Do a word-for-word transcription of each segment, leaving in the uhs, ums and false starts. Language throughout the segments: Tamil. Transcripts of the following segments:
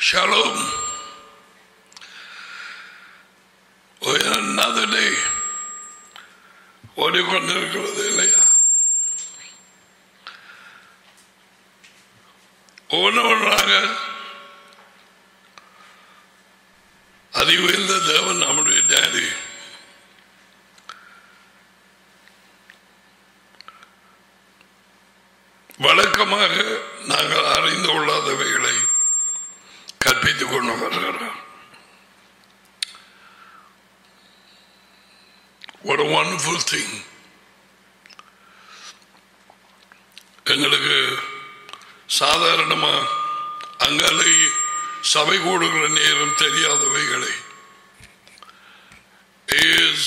Shalom. Another day. ஓடிக்கொண்டிருக்கிறது இல்லையா? ஒன்று ஒன்றாக அதி உயர்ந்த தேவன் நம்முடைய டேடி வழக்கமாக நாங்கள் அறிந்து கொள்ளாதவைகளை கற்பித்துக் கொண்டு வருகிறார். What a wonderful thing. எங்களுக்கு சாதாரணமா அங்காலை சபை கூடுகிற நேரம் தெரியாதவைகளை is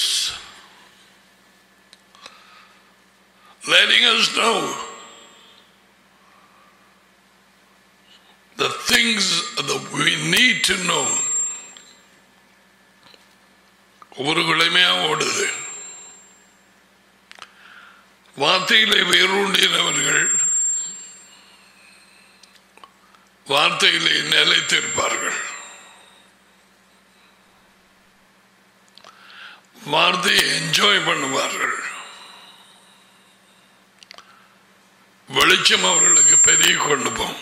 letting us know the things that we need to know. ஒவ்வொரு கிழமையா ஓடுது. வார்த்தையிலே வேரூண்டினவர்கள் வார்த்தையிலே நிலைத்திருப்பார்கள். வார்த்தையை என்ஜாய் பண்ணுவார்கள். வெளிச்சம் அவர்களுக்கு பெரிய கொண்டு போம்.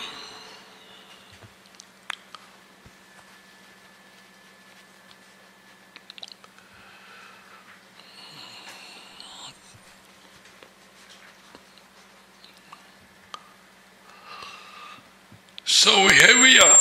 So here we are.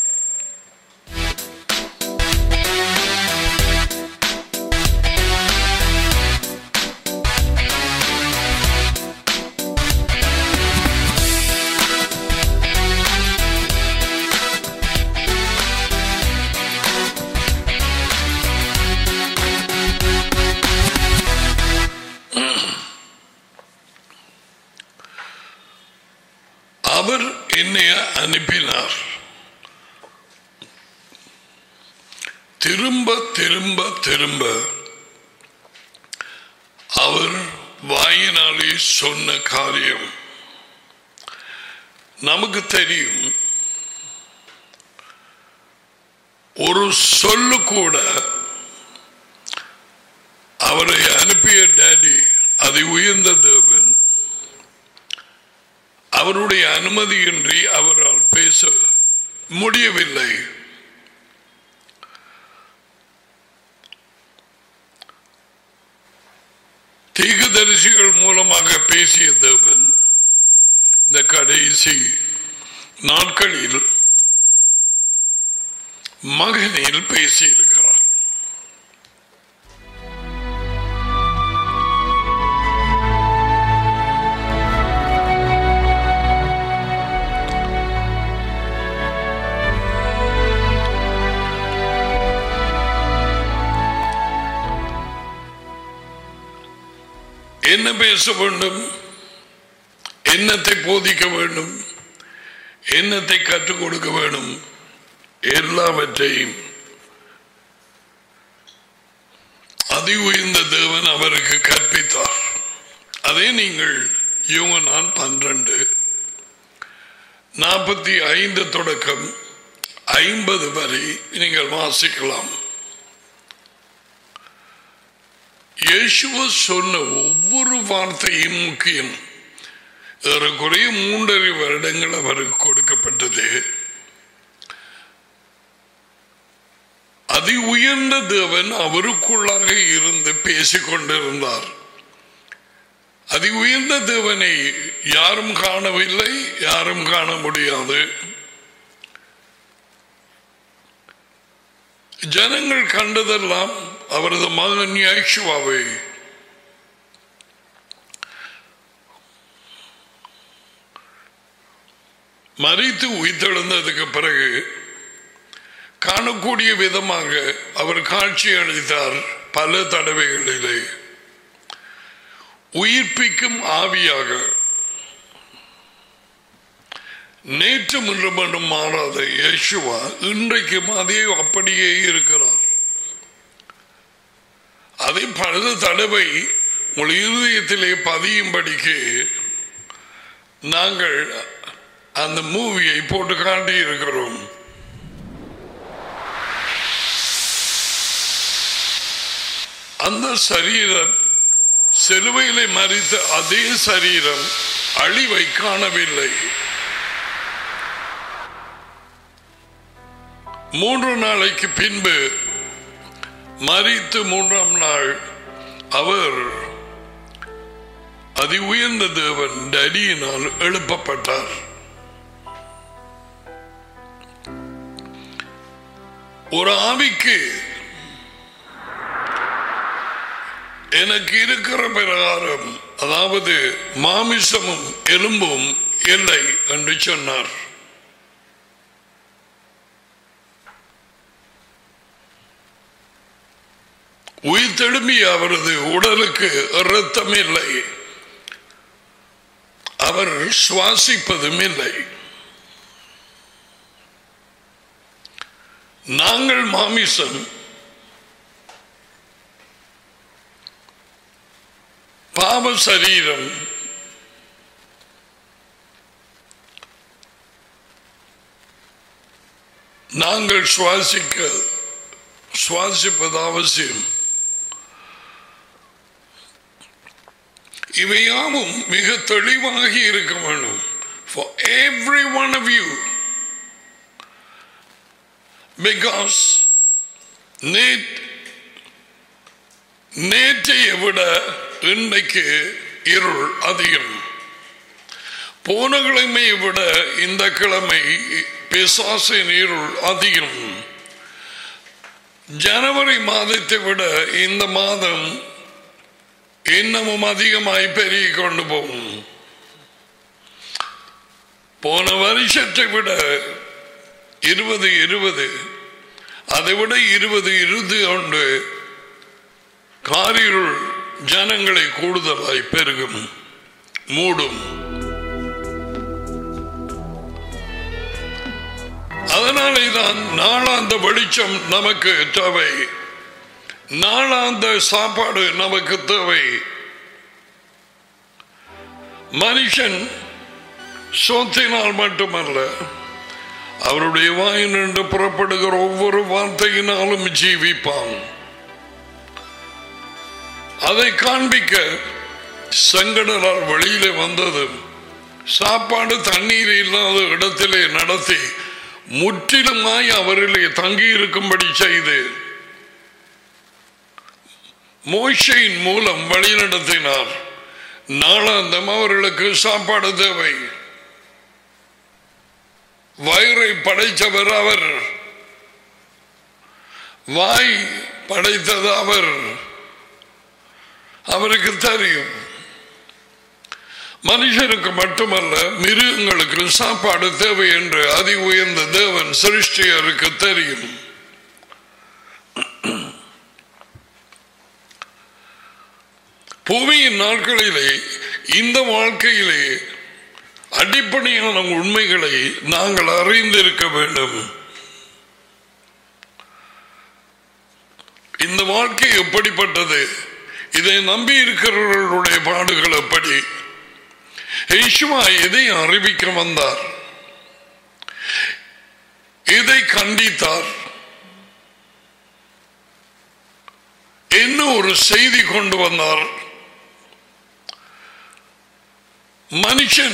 அவர் என்னை அனுப்பினார். திரும்ப திரும்ப திரும்ப அவர் வாயினாலே சொன்ன காரியம் நமக்கு தெரியும். ஒரு சொல்லு கூட அவரை அனுப்பிய டேடி அதை உயர்ந்த தேவன் அவருடைய அனுமதியின்றி அவரால் பேச முடியவில்லை. தீர்க்கதரிசிகள் மூலமாக பேசிய தேவன் இந்த கடைசி நாட்களில் மகனில் பேசியிருக்கிறார். என்ன பேச வேண்டும், என்னத்தை போதிக்க வேண்டும், என்னத்தை கற்றுக் கொடுக்க வேண்டும், எல்லாவற்றையும் அதி உயர்ந்த தேவன் அவருக்கு கற்பித்தார். அதே நீங்கள் யோவான் பன்னிரண்டு நாற்பத்தி ஐந்து தொடக்கம் ஐம்பது வரை நீங்கள் வாசிக்கலாம். இயேசுவ சொன்ன ஒவ்வொரு வார்த்தையும் முக்கியம். ஏறக்குறைய மூன்றரை வருடங்கள் அவருக்கு கொடுக்கப்பட்டது. அதி உயர்ந்த தேவன் அவருக்குள்ளாக இருந்து பேசிக் கொண்டிருந்தார். அதி உயர்ந்த தேவனை யாரும் காணவில்லை, யாரும் காண முடியாது. ஜனங்கள் கண்டதெல்லாம் அவரது மகன் இயேசுவை. மரித்து உயிர்த்தெழுந்ததுக்கு பிறகு காணக்கூடிய விதமாக அவர் காட்சி அளித்தார். பல தடவைகளிலே உயிர்ப்பிக்கும் ஆவியாக நேற்று முன்று மட்டும் மாறாத இயேசுவா இன்றைக்கும் அதே அப்படியே இருக்கிறார். அதை பல தடவை உங்கள் இருதயத்திலே பதியும்படிக்கு நாங்கள் அந்த மூவியை போட்டு காட்டி இருக்கிறோம். அந்த சரீரம் சிலுவையிலே மரித்த அதே சரீரம் அழிவை காணவில்லை. மூன்று நாளைக்கு பின்பு மரித்து மூன்றாம் நாள் அவர் அதி உயர்ந்த தேவன் டடியினால் எழுப்பப்பட்டார். ஒரு ஆவிக்கு எனக்கு இருக்கிற பிரகாரம், அதாவது மாமிசமும் எலும்பும் இல்லை என்று சொன்னார். உயிர் தெழும்பிய அவரது உடலுக்கு இரத்தம் இல்லை, அவர் சுவாசிப்பதும் இல்லை. நாங்கள் மாமிசம், பாவ சரீரம், நாங்கள் சுவாசிக்க சுவாசிப்பது அவசியம். இவையாவும் மிக தெளிவாக இருக்க வேண்டும். For every one of you, because நேற்றைய விட இன்றைக்கு இருள் அதிகம். போன கிழமையை விட இந்த கிழமை பிசாசின் இருள் அதிகம். ஜனவரி மாதத்தை விட இந்த மாதம் இன்னமும் அதிகமாய் பெருகி கொண்டு போகும். போன வருஷத்தை விட இருபது இருபது அதை விட இருபது இருபது ஒன்று காரிருள் ஜனங்களை கூடுதலாய் பெருகும், மூடும். அதனாலே தான் நாளாந்த வெளிச்சம் நமக்கு தேவை, நாளாந்த சாப்பாடு நமக்கு தேவை. மனுஷன் சோத்தினால் மட்டுமல்ல, அவருடைய வாயினின்று புறப்படுகிற ஒவ்வொரு வார்த்தையினாலும் ஜீவிப்பான். அதை காண்பிக்க செங்கடலால் வெளியிலே வந்தது. சாப்பாடு தண்ணீர் இல்லாத இடத்திலே நடத்தி முற்றிலுமாய் அவரிலே தங்கியிருக்கும்படி செய்து மோசையின் மூலம் வழி நடத்தினார். நாளாந்தம் அவர்களுக்கு சாப்பாடு தேவை. வயிறை படைத்தவர் அவர், வாய் படைத்தது அவர், அவருக்கு தெரியும். மனுஷனுக்கு மட்டுமல்ல, மிருகங்களுக்கு சாப்பாடு தேவை என்று அதி உயர்ந்த தேவன் சிருஷ்டியருக்கு தெரியும். பூமியின் நாட்களிலே இந்த வாழ்க்கையிலே அடிப்படையான உண்மைகளை நாங்கள் அறிந்திருக்க வேண்டும். இந்த வாழ்க்கை எப்படிப்பட்டது, இதை நம்பி இருக்கிறவர்களுடைய பாடுகள் எப்படி, யேசுவா எதை அறிவிக்க வந்தார், எதை கண்டித்தார், என்ன ஒரு செய்தி கொண்டு வந்தார். மனுஷன்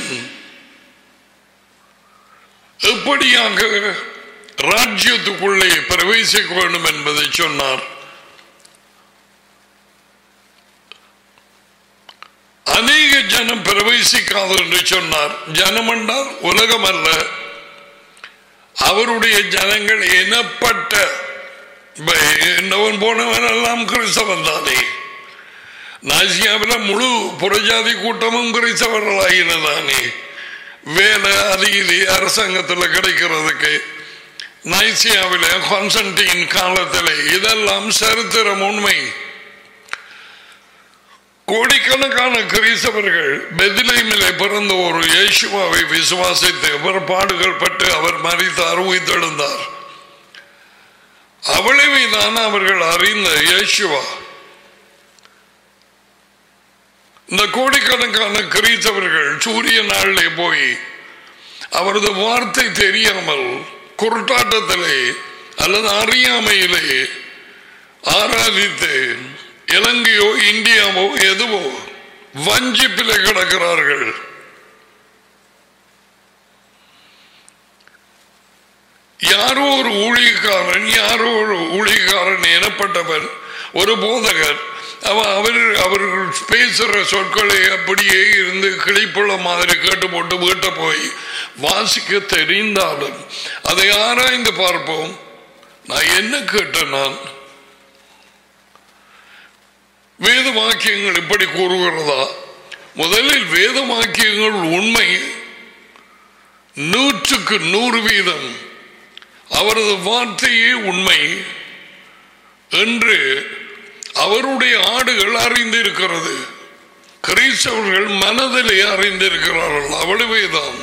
எப்படியாக ராஜ்யத்துக்குள்ளே பிரவேசிக்க வேண்டும் என்பதை சொன்னார். அநேக ஜனம் பிரவேசிக்காது என்று சொன்னார். ஜனம் என்றால் உலகம் அல்ல, அவருடைய ஜனங்கள் எனப்பட்ட என்னவன் போனவன் எல்லாம் கிறிஸ்தவன் தானே. நாசியாவில் முழு புறஜாதி கூட்டமும் கிறிஸ்தவர்களாகினதானே. வேலை அதிக அரசாங்கத்தில் கிடைக்கிறதுக்கு நைசியாவில் கான்ஸ்டன்டைன் காலத்தில் இதெல்லாம் சரித்திரம் உண்மை. கோடிக்கணக்கான கிறிஸ்தவர்கள் பெத்லெஹேமிலே பிறந்த ஒரு இயேசுவாவை விசுவாசித்து அவர் பாடுகள் பட்டு அவர் மரித்தார், உயிர்த்தெழுந்தார். அவ்வளவை தான் அவர்கள் அறிந்த இயேசுவா. இந்த கோடிக்கணக்கான கிறிஸ்தவர்கள் சூரிய நாளிலே போய் அவரது வார்த்தை தெரியாமல் குருட்டாட்டத்திலே அல்லது அறியாமையிலே ஆராதித்து இலங்கையோ இந்தியாவோ எதுவோ வஞ்சிப்பில் கிடக்கிறார்கள். யாரோ ஒரு ஊழியக்காரன் யாரோ ஒரு ஊழியக்காரன் எனப்பட்டவன் ஒரு போதகர் அவன் அவர் அவர்கள் பேசுற சொற்களை அப்படியே இருந்து கிளிப்புள்ள மாதிரி கேட்டு போட்டு வீட்டை போய் வாசிக்க தெரிந்தாலும் அதை ஆராய்ந்து பார்ப்போம். நான் என்ன கேட்டேன், நான் வேத வாக்கியங்கள் இப்படி கூறுகிறதா? முதலில் வேத வாக்கியங்கள் உண்மை, நூற்றுக்கு நூறு வீதம் அவரது வார்த்தையே உண்மை என்று அவருடைய ஆடுகள் அறிந்திருக்கிறது. கிறிஸ்தவர்கள் மனதிலே அறிந்திருக்கிறார்கள், அவ்வளவேதான்.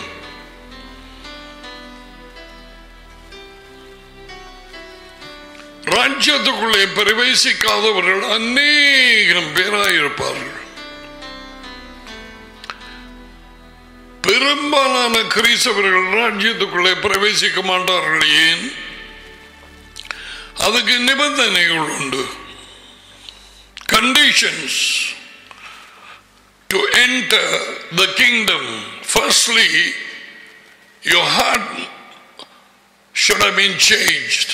ராஜ்யத்துக்குள்ளே பிரவேசிக்காதவர்கள் அநேகம் பேராயிருப்பார்கள். பெரும்பாலான கிறிஸ்தவர்கள் ராஜ்யத்துக்குள்ளே பிரவேசிக்க மாட்டார்கள். ஏன்? அதுக்கு நிபந்தனைகள் உண்டு. Conditions to enter the kingdom. Firstly, your heart should have been changed.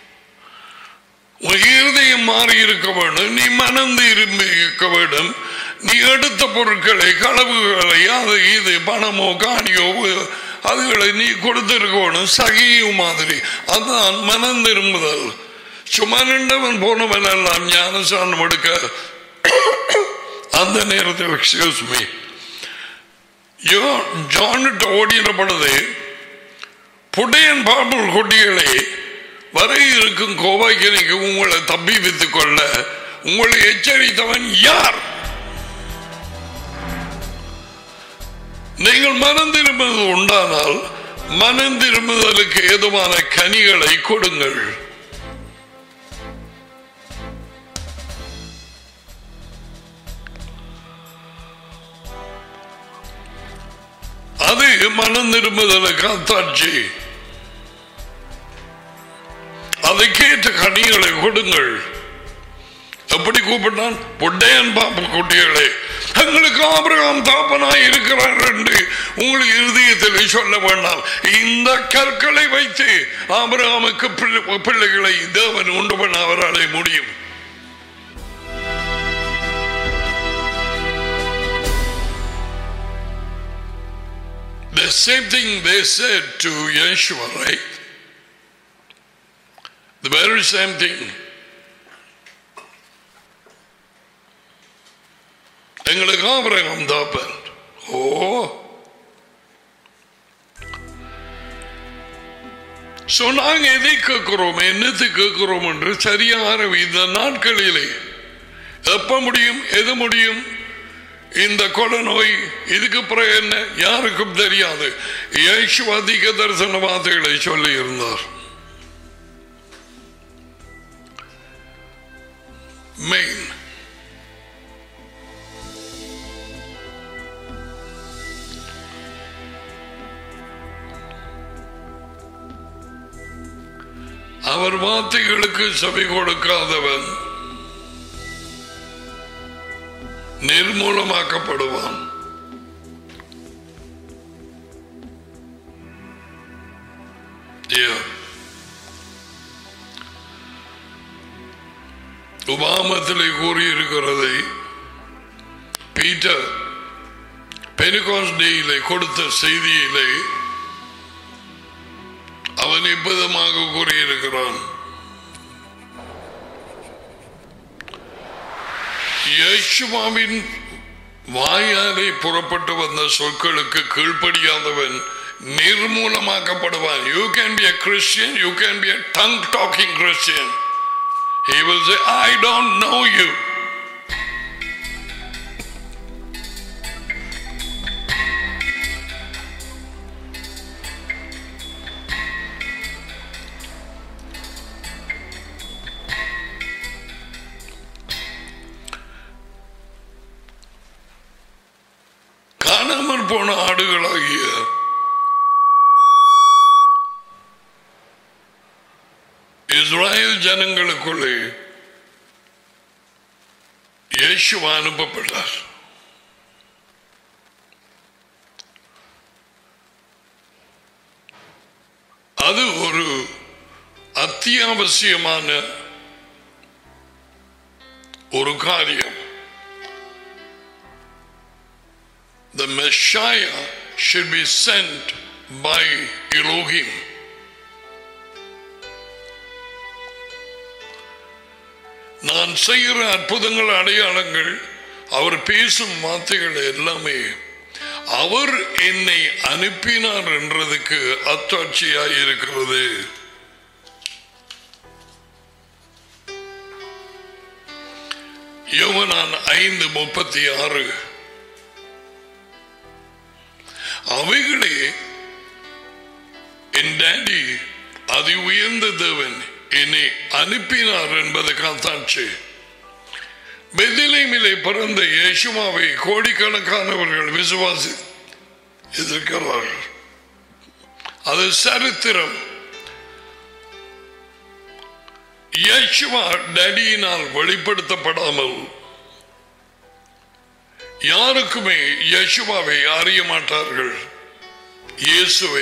உன் இருதயம் மாறி இருக்க வேண்டும், நீ மனம் திரும்பி இருக்க வேண்டும். நீ எடுத்த பொருட்களை, களவுகளை, அது இது பணமோ காணியோ அதுகளை நீ கொடுத்திருக்கணும் சகியும் மாதிரி. அதுதான் மனம் திரும்புதல். சும்மா நின்றவன் போனவன் எல்லாம் ஞானசானம் எடுக்க அந்த நேரத்தில் எக்ஸ்கியூஸ் மீ ஜான்கிட்ட ஓடின பொழுது புடையன் பாம்பு கொட்டிகளை வரை இருக்கும் கோவாய்க்கு உங்களை தப்பி வைத்துக் கொள்ள உங்களை எச்சரித்தவன் யார்? நீங்கள் மனம் திரும்புவது உண்டானால் மனம் திரும்புதலுக்கு ஏதுவான கனிகளை கொடுங்கள். அது மனம் திரும்புதலுக்கு அத்தாட்சி. அதை கேட்ட கனிகளை கொடுங்கள். எப்படி கூப்பிட்டான்? புட்டையன் பாம்பு குட்டிகளை எங்களுக்கு ஆபிரகாம் தாப்பனாய் இருக்கிறார் என்று உங்களுக்கு இருதயத்தில் சொல்ல வேண்டாம். இந்த கற்களை வைத்து ஆபிரகாமுக்கு பிள்ளைகளை தேவன் உண்டு பண்ண அவராலே முடியும். The same thing they said to Yeshua, right? The very same thing. எங்களுக்கு ஆபிரகாம் தாப்பன். ஓ, சோ நாங்க எதை கேட்கிறோம், என்னத்தை கேட்கிறோம் என்று சரியான இந்த நாட்களிலே எப்ப முடியும், எது முடியும்? இந்த கொலை நோய் இதுக்கு பிறகு என்ன யாருக்கும் தெரியாது. இயேசு அதிக தரிசன வார்த்தைகளை சொல்லி இருந்தார். மெயின் அவர் வார்த்தைகளுக்கு செவி கொடுக்காதவன் நிர்மூலமாக்கப்படுவான். உபாமத்திலே கூறியிருக்கிறதை பீட்டர் பெனிகாஸ்ட் டேயிலே கொடுத்த செய்தியிலே அவன் இப்பதமாக கூறியிருக்கிறான். இயேசுவின் வாயாலே புறப்பட்டு வந்த சொற்களுக்கு கீழ்ப்படியாதவன் நிர்மூலமாக்கப்படுவான். You can be a Christian, you can be a tongue talking Christian. He will say, I don't know you. காணாமல் போன ஆடுகளாகிய இஸ்ராயேல் ஜனங்களுக்குள்ளே இயேசுவா அனுப்பப்பட்டார். அது ஒரு அத்தியாவசியமான ஒரு காரியம். The Messiah should be sent by Elohim. நான் செய்கிற அற்புதங்கள், அடையாளங்கள், அவர் பேசும் வார்த்தைகள் எல்லாமே அவர் என்னை அனுப்பினார் என்றதுக்கு அத்தாட்சியாய் இருக்கிறது. யோவான் ஐந்து முப்பத்தி ஆறு. அவைகளே என் டாடி அதி உயர்ந்த தேவன் என்னை அனுப்பினார் என்பது காத்தாட்சி. பெத்லகேமிலே பிறந்த இயேசுவாவை கோடிக்கணக்கானவர்கள் விசுவாசி எதிர்க்கிறார்கள். அது சரித்திரம். இயேசுவா டாடியினால் வெளிப்படுத்தப்படாமல் யாருக்குமே இயேசுவாவை அறிய மாட்டார்கள். இயேசுவை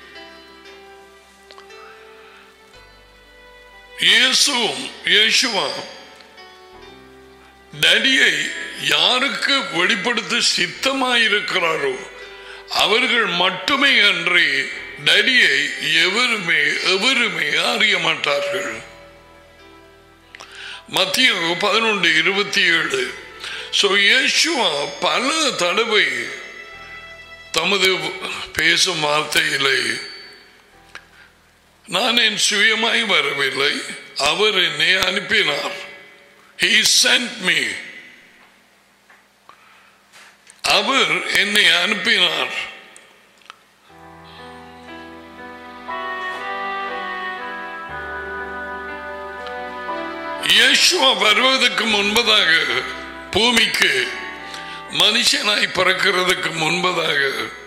இயேசுவும் இயேசுவா டாடியை யாருக்கு வெளிப்படுத்த சித்தமாயிருக்கிறாரோ அவர்கள் மட்டுமே அன்றி டாடியை எவருமே எவருமே அறிய மாட்டார்கள். மத்தேயு பதினொன்று இருபத்தி ஏழு. சோ இயேசுவா பல தடவை தமது பேசும் வார்த்தையிலே நான் என் சுயமாய் வரவில்லை, அவர் என்னை அனுப்பினார். He sent me. அவர் என்னை அனுப்பினார். இயேசுவா வருவதற்கு முன்பதாக, பூமிக்கு மனுஷனாய் பிறக்கிறதுக்கு முன்பதாக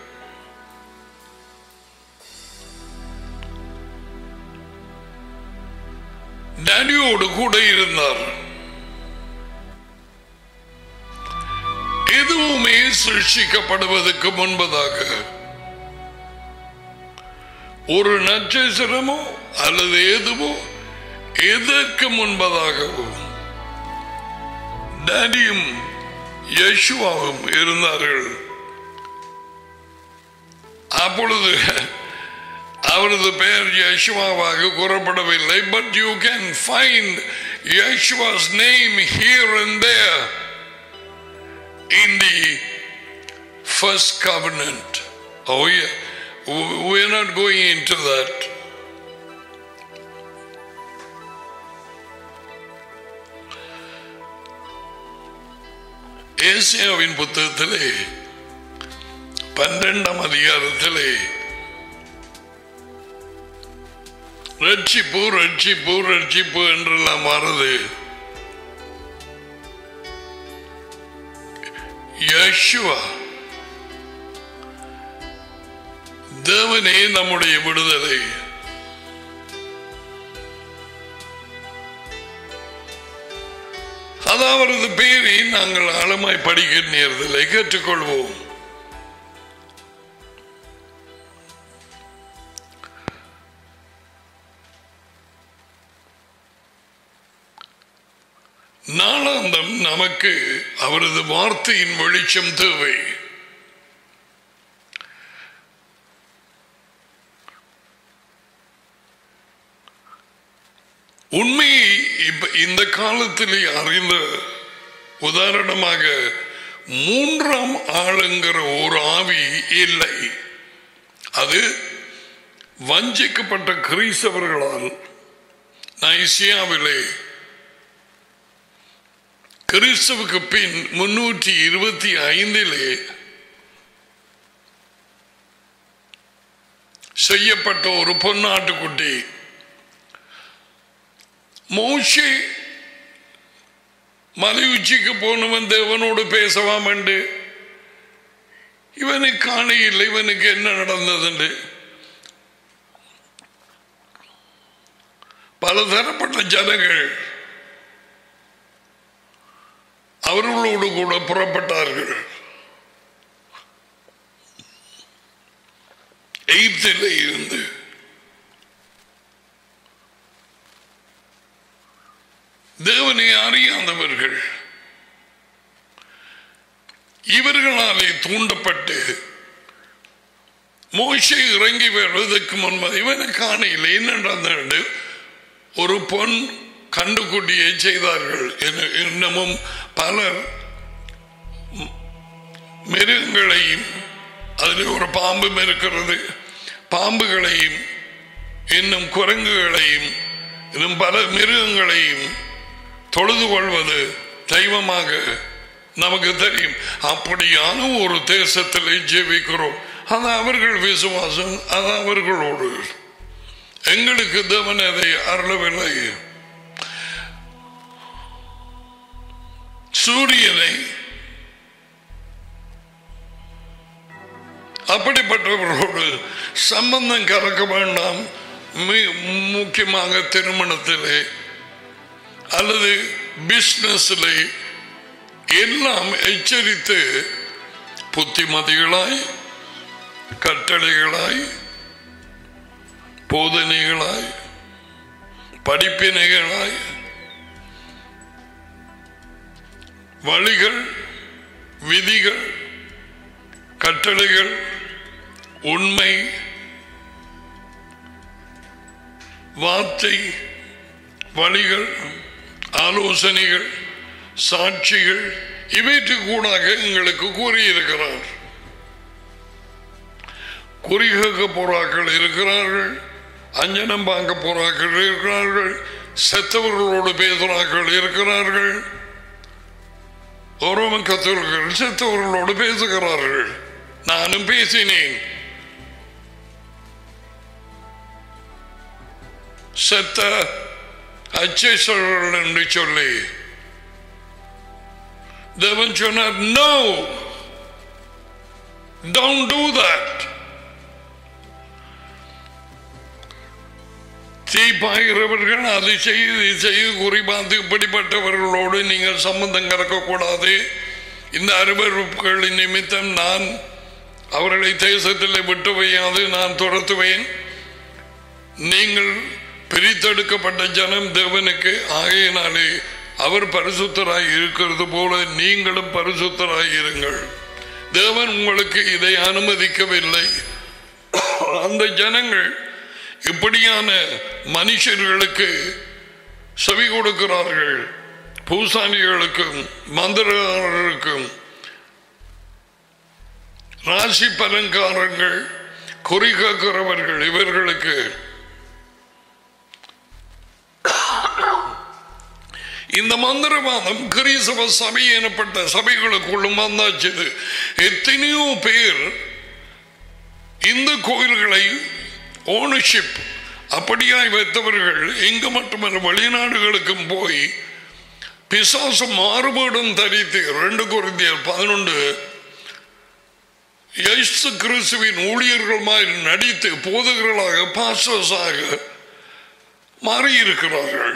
டாடியோடு கூட இருந்தார். எதுவுமே சிருஷ்டிக்கப்படுவதற்கு முன்பதாக, ஒரு நட்சத்திரமோ அல்லது எதுவோ எதற்கு முன்பதாகவும் டாடியும் இயேசுவாவும் இருந்தார்கள். அப்பொழுது அவரது பெயர் இயேசுவாவாக கூறப்படவில்லை. But you can find Yeshua's name here and there in the first covenant. Oh yeah, we are not going into that. ஏசாயாவின் புத்தகத்திலே பன்னிரண்டாம் அதிகாரத்திலே ரட்சிப்பு ரட்சிப்பு ரட்சிப்பு என்றெல்லாம் வருது. யேசுவா தேவனே நம்முடைய விடுதலை. அதாவது பெயரை நாங்கள் ஆழமாய் படிக்க நேர்தலை கற்றுக்கொள்வோம். நாளாந்தம் நமக்கு அவரது வார்த்தையின் வெளிச்சம் தேவை. உண்மையை இந்த காலத்திலே அறிந்த உதாரணமாக மூன்றாம் ஆளுங்கிற ஒரு ஆவி இல்லை. அது வஞ்சிக்கப்பட்ட கிறிஸ்தவர்களால் நைசியாவிலே கிறிஸ்துவுக்கு பின் முன்னூற்றி இருபத்தி ஐந்திலே செய்யப்பட்ட ஒரு பொன்னாட்டுக்குட்டி. மோசே மலை உச்சிக்கு போனவன் தேவனோடு பேசவாம் என்று இவனுக்கு காண இல்லை. இவனுக்கு என்ன நடந்தது? பலதரப்பட்ட ஜனங்கள் அவர்களோடு கூட புறப்பட்டார்கள். எகிப்தில் இருந்து தேவனை அறியாதவர்கள் இவர்களாலே தூண்டப்பட்டு மோசே இறங்கி வருவதற்கு முன்பு இவனை காணையில் என்ன நடந்தது? ஒரு பொன் கண்டுக்குட்டியை செய்தார்கள். இன்னமும் பலர் மிருகங்களையும், அதில் ஒரு பாம்பும் இருக்கிறது, பாம்புகளையும் இன்னும் குரங்குகளையும் இன்னும் பல மிருகங்களையும் தொழுது கொள்வது தெய்வமாக நமக்கு தெரியும். அப்படியான ஒரு தேசத்தில் ஜீவிக்கிறோம். அது அவர்கள் விசுவாசம், அது அவர்களோடு. எங்களுக்கு தேவன் அதை அருளவில்லை. சூரியனை அப்படிப்பட்டவர்களோடு சம்பந்தம் கலக்க வேண்டாம். முக்கியமாக திருமணத்திலே அல்லது பிசினஸிலே எல்லாம் எச்சரித்து புத்திமதிகளாய், கட்டளைகளாய், போதனைகளாய், படிப்பினைகளாய், வழிகள், விதிகள், கட்டளைகள், உண்மை, வார்த்தை, வழிகள், ஆலோசனைகள், சாட்சிகள், இவற்று கூடாக எங்களுக்கு கூறியிருக்கிறார். குறி கேட்க போறாக்கள் இருக்கிறார்கள், அஞ்சனம் பார்க்க போறாக்கள் இருக்கிறார்கள், செத்தவர்களோடு பேசுறாக்கள் இருக்கிறார்கள், ரோமன் கத்தோலிக்கர்கள் செத்தவர்களோடு பேசுகிறார்கள். நானும் பேசினேன். செத்த அச்சேசர்கள் என்று சொல்லி தேவன் சொன்னார், no, don't do that. தீப்பாகிறவர்கள் அதை செய்து செய்து குறிப்பாத்து இப்படிப்பட்டவர்களோடு நீங்கள் சம்பந்தம் கலக்கக்கூடாது. இந்த அருவருப்புகளின் நிமித்தம் நான் அவர்களை தேசத்தில் விட்டு வையாது, நான் துரத்துவேன். நீங்கள் பிரித்தெடுக்கப்பட்ட ஜனம் தேவனுக்கு, ஆகையினாலே அவர் பரிசுத்தராய் இருக்கிறது போல நீங்களும் பரிசுத்தராய் இருங்கள். தேவன் உங்களுக்கு இதை அனுமதிக்கவில்லை. அந்த ஜனங்கள் இப்படியான மனுஷர்களுக்கு செவி கொடுக்கிறார்கள். பூசாரிகளுக்கும் மந்திரகாரர்களுக்கும் ராசி பலன்காரர்கள், குறி கேட்கிறவர்கள், இவர்களுக்கு இந்த மந்திரவாதம் கிறிஸ்தவ சபை எனப்பட்ட சபைகளுக்குள்ளும் வந்தாச்சு. எத்தனையோ பேர் இந்த கோயில்களை ஓனர்ஷிப் அப்படியாய் வைத்தவர்கள் இங்கு மட்டுமல்ல வெளிநாடுகளுக்கும் போய் பிசாசு மாறுபாடும் தரித்து ரெண்டு கொரிந்தியர் பதினொன்று இயேசு கிறிஸ்துவின் ஊழியர்களுமாய் நடித்து போதகர்களாக பாஸ்டர்ஸாக மாறியிருக்கிறார்கள்.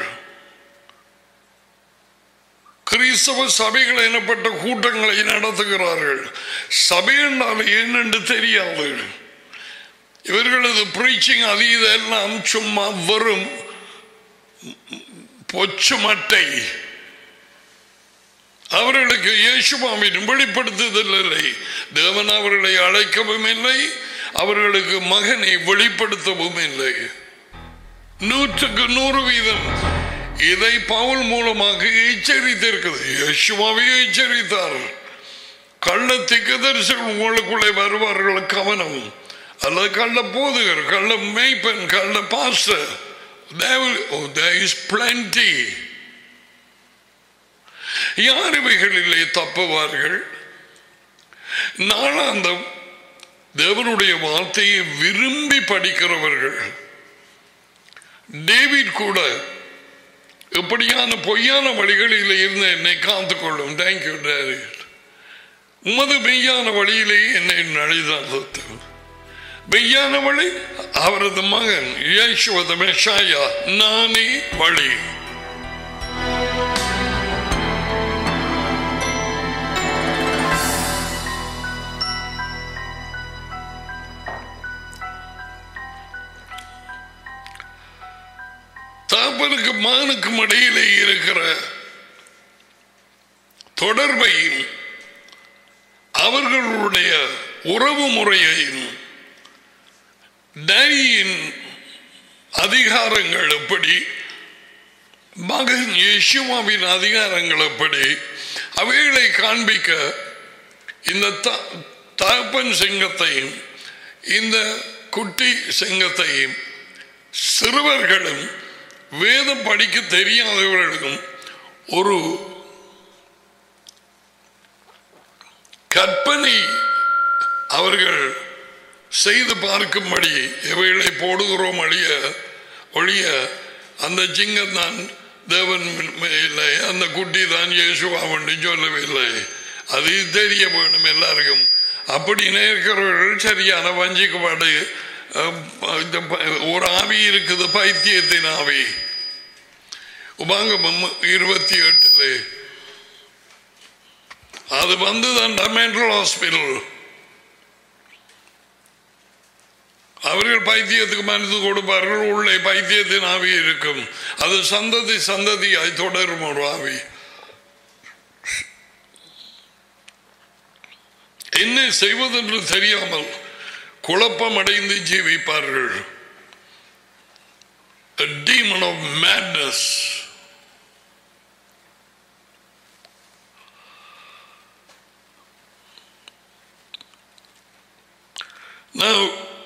கிறிஸ்தவ சபைகள் எனப்பட்ட கூட்டங்களை நடத்துகிறார்கள். சபை என்றால் என்னென்று தெரியாது. இவர்களது பிரீச்சிங் அது இதெல்லாம் சும்மா வரும் பொச்சு மட்டை. அவர்களுக்கு இயேசுவாவின் வெளிப்படுத்துதல் இல்லை. தேவன் அவர்களை அழைக்கவும் இல்லை, அவர்களுக்கு மகனை வெளிப்படுத்தவும் இல்லை. நூற்றுக்கு நூறு வீதம் இதை பவுல் மூலமாக எச்சரித்திருக்கிறது. இயேசுவாவே எச்சரித்தார். கள்ள தீர்க்கதரிசிகள் உங்களுக்குள்ளே வருவார்கள், கவனம். அல்லது கள்ள போதகர், கள்ள மேய்ப்பன், கள்ள பாஸ்டர். There is plenty. யார் இவைகளிலே தப்புவார்கள்? நாளாந்தம் தேவனுடைய வார்த்தையை விரும்பி படிக்கிறவர்கள். டேவிட் கூட எப்படியான பொய்யான வழிகளில் இருந்து என்னை காத்து கொள்ளும். Thank you David. உமது மெய்யான வழியிலே என்னை நடிதாழ்த்து. மெய்யான வழி அவரது மகன் இயேசுவ மெஷாயா, நானே வழி. தகப்பனுக்கு மகனுக்கும் இடையிலே இருக்கிற தொடர்பையும் அவர்களுடைய உறவு முறையையும் டேடியின் அதிகாரங்கள் எப்படி, மகன் யேசுவாவின் அதிகாரங்கள் எப்படி, அவைகளை காண்பிக்க இந்த தகப்பன் சிங்கத்தையும் இந்த குட்டி சிங்கத்தையும் சிறுவர்களும் வேதம் படிக்க தெரியாதவர்களுக்கும் ஒரு கற்பனை அவர்கள் செய்து பார்க்கும்படி இவைகளை போடுகிறோம் அழிய ஒழிய அந்த சிங்கம் தான் தேவன் இல்லை, அந்த குட்டி தான் இயேசுவான்னு சொல்லவில்லை. அது தெரிய வேணும் எல்லாருக்கும். அப்படி நேர்கிறவர்கள் சரியான வஞ்சிக்கப்பாடு. ஒரு ஆவி இருக்குது, பைத்தியத்தின் ஆவி. உபாங்கமம் இருபத்தி எட்டுல அது வந்து தான் மென்டல் ஹாஸ்பிட்டல். அவர்கள் பைத்தியத்துக்கு மருந்து கொடுப்பார்கள், உள்ளே பைத்தியத்தின் ஆவி இருக்கும். அது சந்ததி சந்ததியாய் தொடரும் ஒரு ஆவி. என்ன செய்வதென்று தெரியாமல் குழப்பம் அடைந்து ஜீவிப்பார்கள். A demon of madness. Now,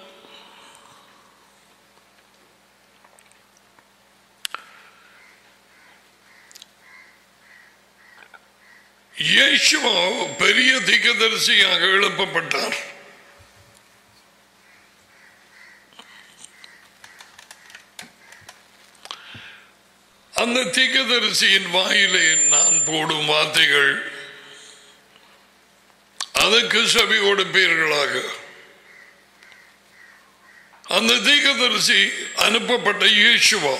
இயேசுவா பெரிய தீர்க்கதரிசியாக எழுப்பப்பட்டார். அந்த தீர்க்கதரிசியின் வாயிலே நான் போடும் வார்த்தைகள் அதற்கு செவி கொடுப்பீர்களாக. அந்த தீர்க்கதரிசி அனுப்பப்பட்ட இயேசுவா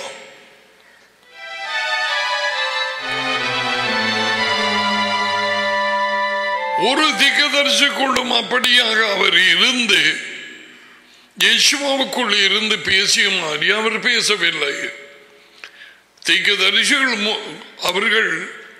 ஒரு தீர்க்கதரிசிக்குள்ளும் அப்படியாக அவர் இருந்து இயேசுவாவுக்குள் இருந்து பேசிய மாதிரி அவர் பேசவில்லை. தீர்க்கதரிசிகள் அவர்கள்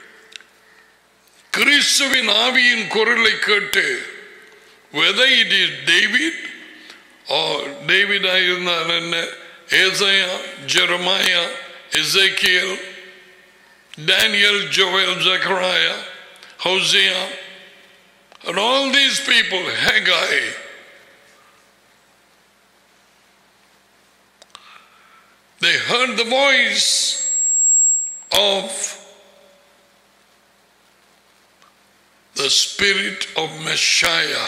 கிறிஸ்துவின் ஆவியின் குரலை கேட்டு, whether it is David or David இருந்தால் என்ன, ஏசாயா, ஜெரமாயா, எசேக்கியேல், Daniel, Joel, Zechariah, Hosea, and all these people, Haggai, they heard the voice of the spirit of Messiah.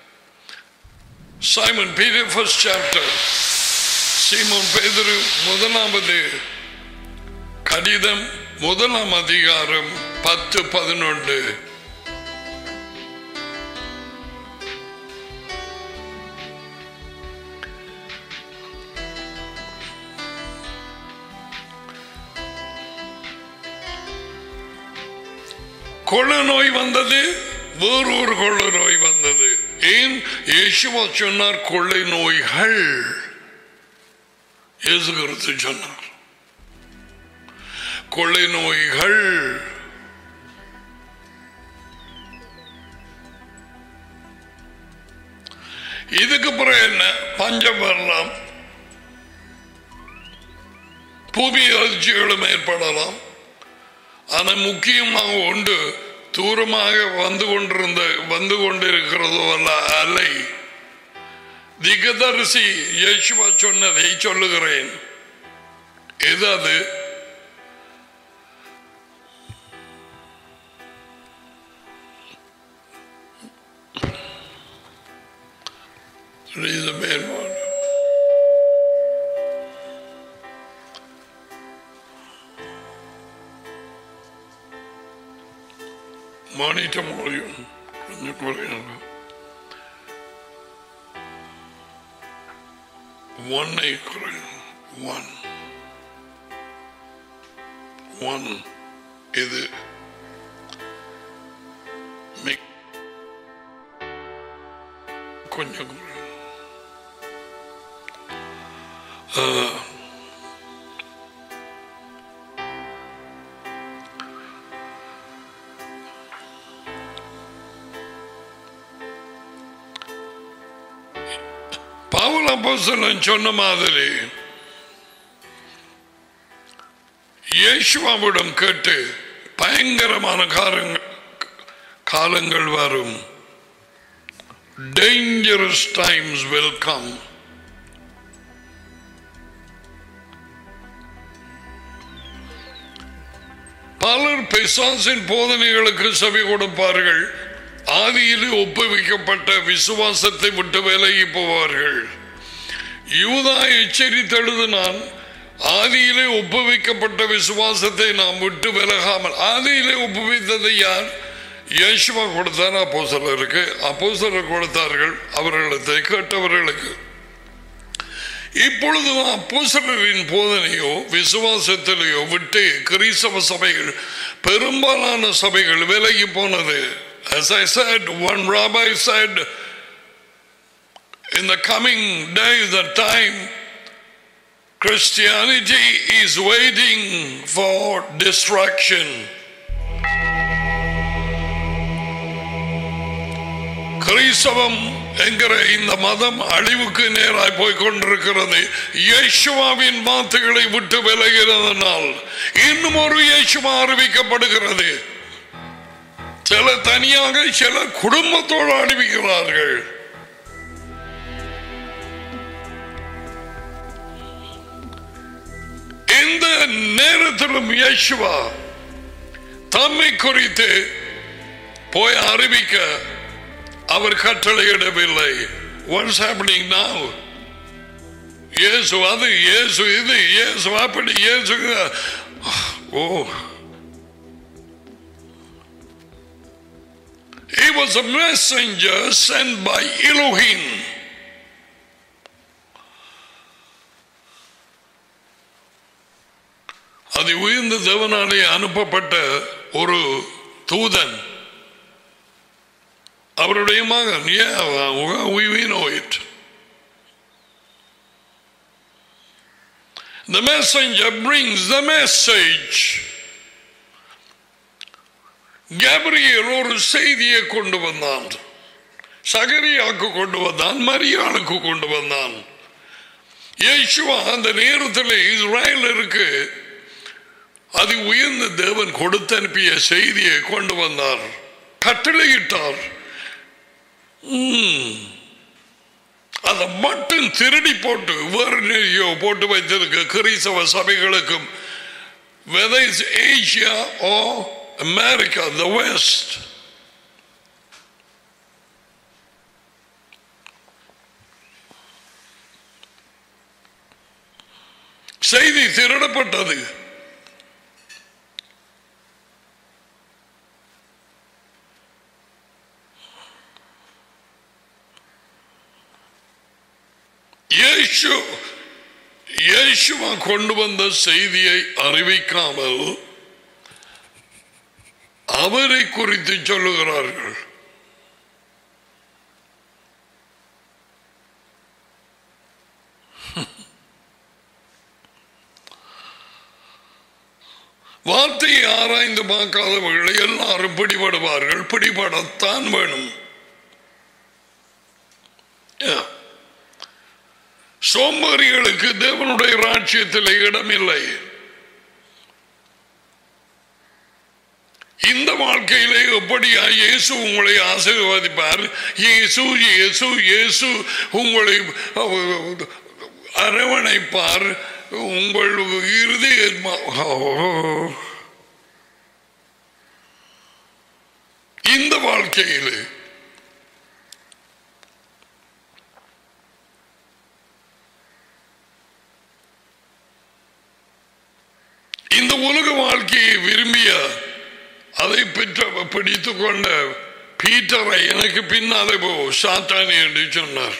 Simon Peter, first chapter. Simon Pedro, முதலாவது கடிதம், முதலாம் அதிகாரம், பத்து பதினொன்று. கொள்ள நோய் வந்தது, வேறொரு கொள்ள நோய் வந்தது. ஏன்? இயேசுவா சொன்னார் கொள்ளை நோய்கள். இயேசு கிறிஸ்து சொன்னார் கொள்ளை நோய்கள். இதுக்கு பிறகு என்ன? பஞ்சம் வரலாம், பூமி அதிர்ச்சிகளும் ஏற்படலாம். ஆனால் முக்கியமாக ஒன்று தூரமாக வந்து கொண்டிருந்த வந்து கொண்டிருக்கிறதோ அல்ல அலை. தீர்க்கதரிசி இயேசுவா சொன்னதை சொல்லுகிறேன். எது அது? மானிட்ட முடியும் கொஞ்சம் குறையாங்க. ஒன்னை குறையும். ஒன் ஒன் இது கொஞ்சம் குறையும். பவுல் அப்போஸ்தலன் சொன்ன மாதிரி இயேசுவாவிடம் கேட்டு பயங்கரமான காரங்கள் காலங்கள் வரும். Dangerous times will come. பலர் பிசாசின் போதனைகளுக்கு செவி கொடுப்பார்கள். ஆதியிலே ஒப்புவிக்கப்பட்ட விசுவாசத்தை விட்டு விலகி போவார்கள். யூதா எச்சரித்தெழுதினான், ஆதியிலே ஒப்புவிக்கப்பட்ட விசுவாசத்தை நாம் விட்டு விலகாமல். ஆதியிலே ஒப்புவித்ததை யார்? இயேசுவா கொடுத்தார் அப்போஸ்தலருக்கு. அப்போஸ்தலர் கொடுத்தார்கள் அவர்களுக்கு, கேட்டவர்களுக்கு. இப்பொழுது அப்போஸ்தலரின் போதனையோ விசுவாசத்திலேயோ விட்டு கிறிஸ்தவ சபைகள், பெரும்பாலான சபைகள் விலகி போனது. As I said, one rabbi said, in the coming days, the time Christianity is waiting for destruction. கிறிஸ்தவம் என்கிற இந்த மதம் அழிவுக்கு நேராய் போய்கொண்டிருக்கிறது. இயேசுவாவின் வார்த்தைகளை விட்டு விலகிறதனால் இன்னும் ஒரு இயேசுவா அறிவிக்கப்படுகிறது. சில தனியாக, சில குடும்பத்தோடு அறிவிக்கிறார்கள். இந்த நேரத்திலும் இயேசுவா தம்மை குறித்து போய் அறிவிக்க அவர் கட்டளையிடவில்லை. What's happening now? இயேசு அது, இயேசு இது, இயேசு அப்படி, இயேசு. Oh, he was a messenger sent by Elohim. அது உயர்ந்த தேவனாலே அனுப்பப்பட்ட ஒரு தூதன், அவருடைய மகன். Yeah, we know it. The messenger brings the message. Gabriel ஒரு செய்தியை கொண்டு வந்தான். சகரியாவுக்கு கொண்டு வந்தான், மரியாளுக்கு கொண்டு வந்தான். இயேசுவா அந்த நேரத்தில் இஸ்ரவேலருக்கு அது உயர்ந்த தேவன் கொடுத்து அனுப்பிய செய்தியை கொண்டு வந்தார், கட்டளையிட்டார். அதை மட்டும் திருடி போட்டு வேறு நிறைய போட்டு வைத்திருக்க கிறிஸ்தவ சபைகளுக்கும், whether it's Asia or America, the West, செய்தி திருடப்பட்டது. இயேசு இயேசுவா கொண்டு வந்த செய்தியை அறிவிக்காமல் அவரை குறித்து சொல்லுகிறார்கள். வார்த்தையை ஆராய்ந்து பார்க்காதவர்களை எல்லாரும் பிடிபடுவார்கள். பிடிபடத்தான் வேணும். சோம்பேறிகளுக்கு தேவனுடைய ராஜ்யத்தில் இடமில்லை. இந்த வாழ்க்கையிலே எப்படியா இயேசு உங்களை ஆசீர்வதிப்பார்? இயேசு இயேசு இயேசு உங்களை அரவணைப்பார். உங்கள் இறுதி இந்த வாழ்க்கையில் இந்த உலக வாழ்க்கையை விரும்பிய அதை பெற்ற பிடித்துக் கொண்ட பீட்டரை எனக்கு பின்னாலே போ சாத்தானே என்று சொன்னார்.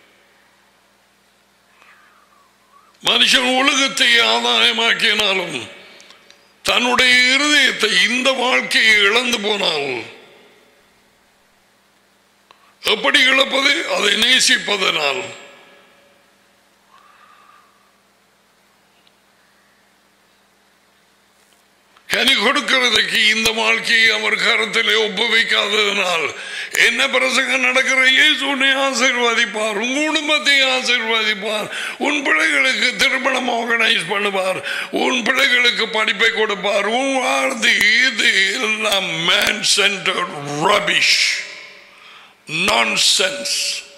மனுஷன் உலகத்தை ஆதாயமாக்கினாலும் தன்னுடைய இருதயத்தை, இந்த வாழ்க்கையை இழந்து போனால் எப்படி இழப்பது? அதை நேசிப்பதனால். கனி கொடுக்கிறதுக்கு இந்த வாழ்க்கையை அவர் கருத்திலே ஒப்புவிக்காததனால் என்ன பிரசங்கம் நடக்கிற இயேசு உன்னை ஆசீர்வதிப்பார், உன் குடும்பத்தை ஆசீர்வதிப்பார், உன் பிள்ளைகளுக்கு திருமணம் ஆர்கனைஸ் பண்ணுவார், உன் பிள்ளைகளுக்கு படிப்பை கொடுப்பார். உன் வாழ்ந்து இது எல்லாம் man centre rubbish, nonsense.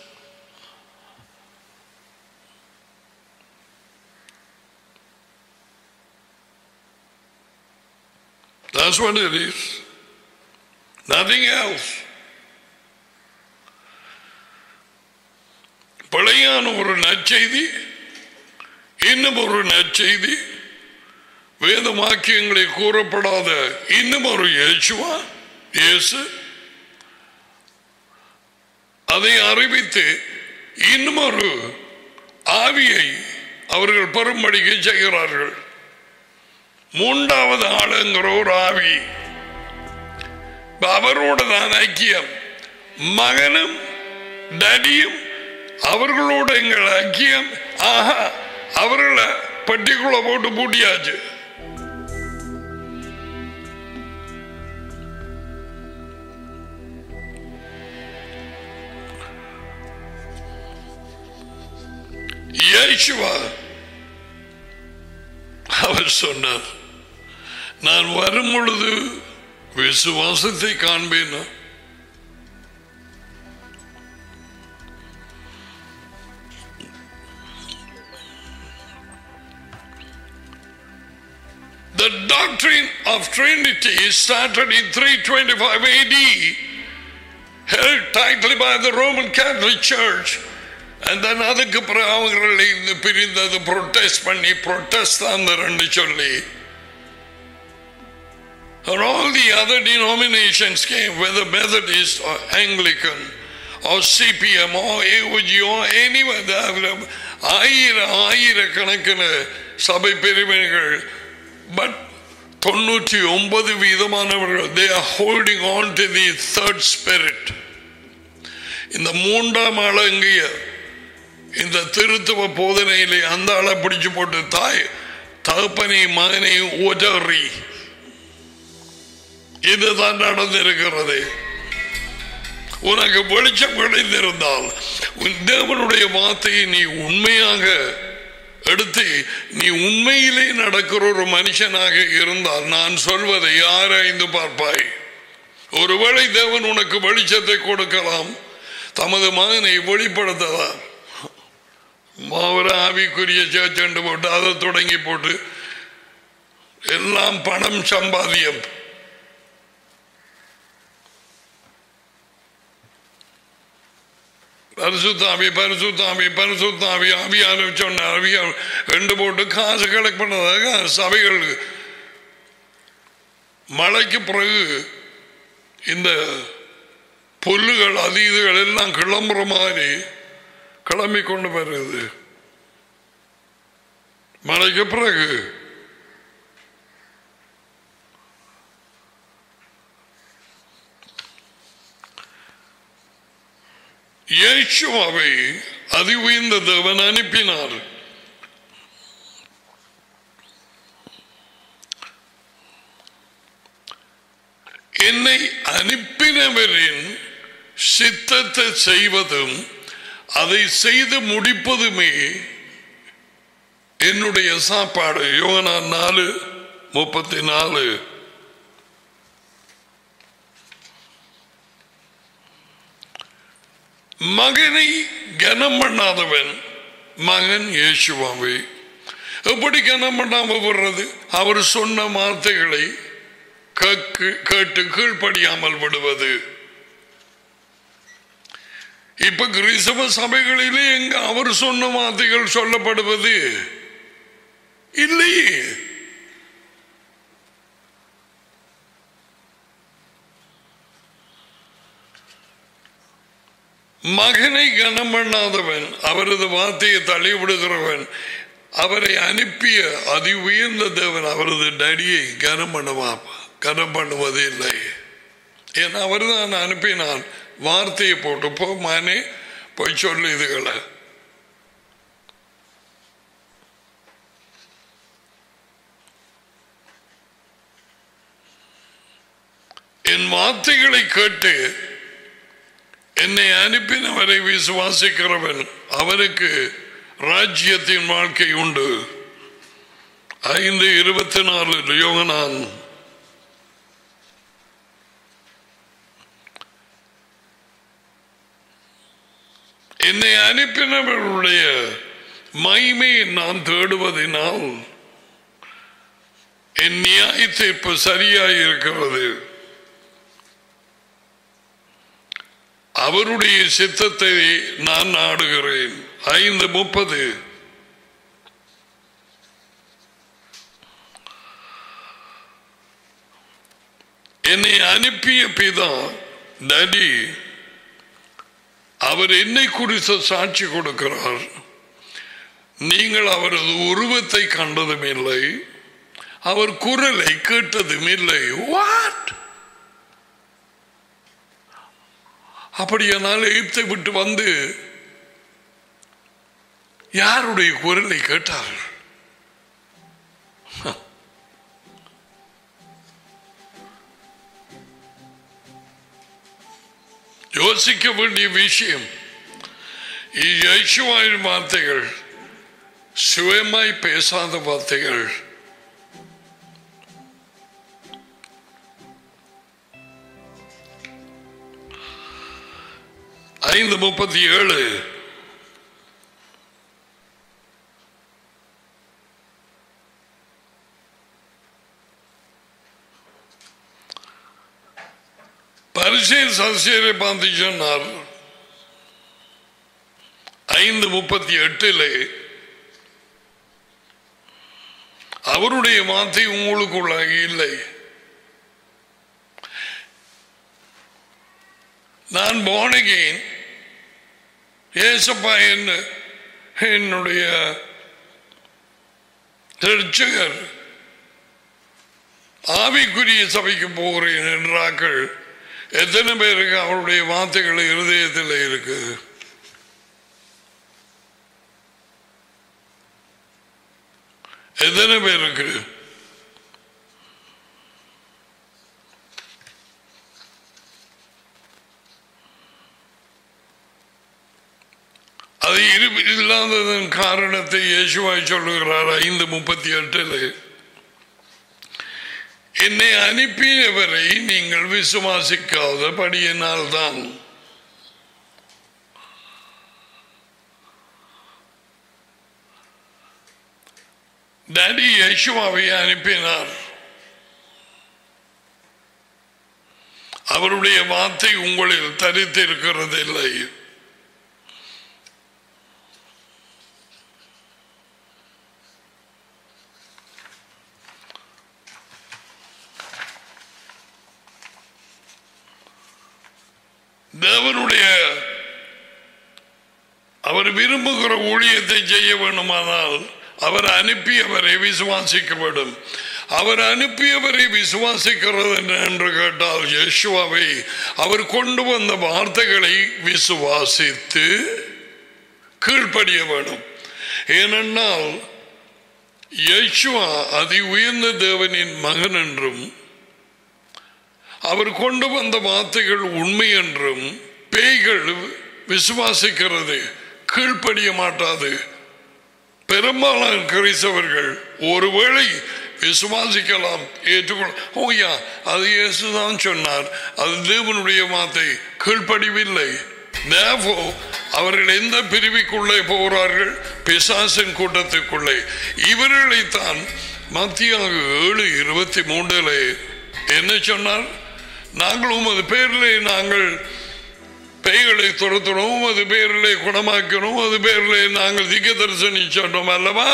That's what it is. Nothing else. பழையான ஒரு நற்செய்தி, இன்னும் ஒரு நற்செய்தி, வேத வாக்கியங்களை கூறப்படாத இன்னும் ஒரு இயேசுவா இயேசு, அதை அறிவித்து இன்னும் ஒரு ஆவியை அவர்கள் பெரும்படிக்கு செய்கிறார்கள். மூன்றாவது ஆளுங்கிற ஒரு ஆவி, அவரோட தான் ஐக்கியம். மகனும் டடியும் அவர்களோட எங்கள் ஐக்கியம். ஆஹா, அவர்களை பட்டிக்குள்ள போட்டு பூட்டியாச்சு. இயேசுவா அவர் சொன்னார், நான் வரும் பொழுது விசுவாசத்தை காண்பேன். The doctrine of Trinity started in three twenty-five A D, held tightly by the Roman Catholic Church. And then அதுக்கு பிறகு அவங்களை இந்த பிரிந்தது ப்ரொட்டஸ்ட் பண்ணி ப்ரொட்டஸ்ட் ரெண்டு சொல்லி and all the other denominations came, whether Methodist or Anglican or C P M or A O G or anywhere. ஆயிர ஆயிரக்கணக்கான சபை பிரிவினைகள், பட் தொண்ணூற்றி ஒன்பது வீதமானவர்கள் they are holding on to the third spirit. இந்த மூன்றாம் அழங்கிய இந்த திருத்துவ போதனையிலே அந்த ஆளை பிடிச்சு போட்டு தாய் தகப்பனை மகனை உதறி இதுதான் நடந்திருக்கிறது. உனக்கு வெளிச்சம் கிடைத்திருந்தால் உன் தேவனுடைய வார்த்தையை நீ உண்மையாக எடுத்து நீ உண்மையிலே நடக்கிற ஒரு மனுஷனாக இருந்தால் நான் சொல்வதை ஆராய்ந்து பார்ப்பாய். ஒருவேளை தேவன் உனக்கு வெளிச்சத்தை கொடுக்கலாம், தமது மகனை வெளிப்படுத்தலாம். ஒரு ஆவிக்குரிய சேர்ச்சண்டு போட்டு அதை தொடங்கி போட்டு எல்லாம் பணம் சம்பாதியம். பரிசுத்தாவி பரிசுத்தாவி பரிசுத்தாவி ஆவியான சொன்ன ஆவியா ரெண்டு போட்டு காசு கலெக்ட் பண்ணதாக சபைகள் மழைக்கு பிறகு இந்த புல்லுகள் அதீதுகள் எல்லாம் கிளம்புற மாதிரி கிளம்பி கொண்டு வருது. மழைக்கு பிறகு இயேசுவை அதி உயர்ந்த தேவன் அனுப்பினார். என்னை அனுப்பினவரின் சித்தத்தை செய்வதும் அதை செய்து முடிப்பதுமே என்னுடைய சாப்பாடு. யோவான் நாலு முப்பத்தி நாலு. மகனை கனம் பண்ணாதவன் மகன் இயேசுவாவை எப்படி கனம் பண்ணாம விடுறது? அவர் சொன்ன வார்த்தைகளை கேட்டு கீழ்ப்படியாமல் விடுவது. இப்ப கிறிஸ்தவ சபைகளிலே எங்க அவர் சொன்ன வார்த்தைகள் சொல்லப்படுவது இல்லையே. மகனை கனம் பண்ணாதவன் அவரது வார்த்தையை தள்ளிவிடுகிறவன் அவரை அனுப்பிய அதி உயர்ந்த தேவன் அவரது டடியை கனம் பண்ணுவா கனம் பண்ணுவது இல்லை. ஏன்னா அவர் தான் அனுப்பினான். வார்த்தையை போட்டு போ மானே போய் சொல்லு இதுகளை. என் வார்த்தைகளை கேட்டு என்னை அனுப்பினவரை விசுவாசிக்கிறவன் அவருக்கு ராஜ்யத்தின் வாழ்க்கை உண்டு. ஐந்து இருபத்தி நாலு யோகனான். என்னை அனுப்பினவர்களுடைய மகிமையை நான் தேடுவதனால் என் நியாய தீர்ப்பு சரியாயிருக்கிறது. அவருடைய சித்தத்தை நான் நாடுகிறேன். ஐந்து முப்பது. என்னை அனுப்பிய பிதா டடி அவர் என்னை குறித்து சாட்சி கொடுக்கிறார். நீங்கள் அவரது உருவத்தை கண்டதும் இல்லை, அவர் குரலை கேட்டதும் இல்லை. வாட்? அப்படியானால் எகிப்தை விட்டு வந்து யாருடைய குரலை கேட்டார்? யோசிக்க வேண்டிய விஷயம். யேசுவின் வார்த்தைகள் சுயமாய் பேசாத வார்த்தைகள். ஐந்து முப்பத்தி ஏழு. பரிசேயர் சதுசேயரை பார்த்து சொன்னார். ஐந்து முப்பத்தி எட்டிலே அவருடைய வார்த்தை உங்களுக்குள்ளாக இல்லை. நான் born again, ஏசப்பா என்ன என்னுடைய ரட்சகர், ஆவிக்குரிய சபைக்கு போகிறேன் என்றார்கள். எத்தனை பேருக்கு அவருடைய வார்த்தைகள் இருதயத்தில் இருக்கு? எத்தனை பேருக்கு? அது இல்லாததன் காரணத்தை இயேசுவாய் சொல்லுகிறார். ஐந்து முப்பத்தி எட்டில் என்னை அனுப்பியவரை நீங்கள் விசுவாசிக்காதபடியினால்தான். டாடி இயேசுவாவை அனுப்பினார். அவருடைய வார்த்தை உங்களில் தரித்திருக்கிறது இல்லை. தேவனுடைய அவர் விரும்புகிற ஊழியத்தை செய்ய வேண்டுமானால் அவர் அனுப்பியவரை விசுவாசிக்க வேண்டும். அவர் அனுப்பியவரை விசுவாசிக்கிறது என்று கேட்டால் யேசுவாவை அவர் கொண்டு வந்த வார்த்தைகளை விசுவாசித்து கீழ்ப்படிய வேண்டும். ஏனென்றால் யேசுவா அதி உயர்ந்த தேவனின் மகன் என்றும் அவர் கொண்டு வந்த வார்த்தைகள் உண்மை என்றும் பேய்கள் விசுவாசிக்கிறது, கீழ்ப்படிய மாட்டாது. பெரும்பாலான கிறிஸ்தவர்கள் ஒருவேளை விசுவாசிக்கலாம், ஏற்றுக்கொள்ள, ஓயா அது இயேசுதான் சொன்னார், அது தேவனுடைய வார்த்தை, கீழ்ப்படிவில்லை. அவர்கள் எந்த பிரிவுக்குள்ளே போகிறார்கள்? பிசாசின் கூட்டத்துக்குள்ளே. இவர்களைத்தான் மத்தியாக ஏழு இருபத்தி மூன்றுல என்ன சொன்னார்? நாங்கள் உமது பேரிலே நாங்கள் பேய்களை துரத்துறோம், உமது பேரிலே குணமாக்கிறோம், அது பேரிலே நாங்கள் திக்க தரிசனி சொன்னோம் அல்லவா?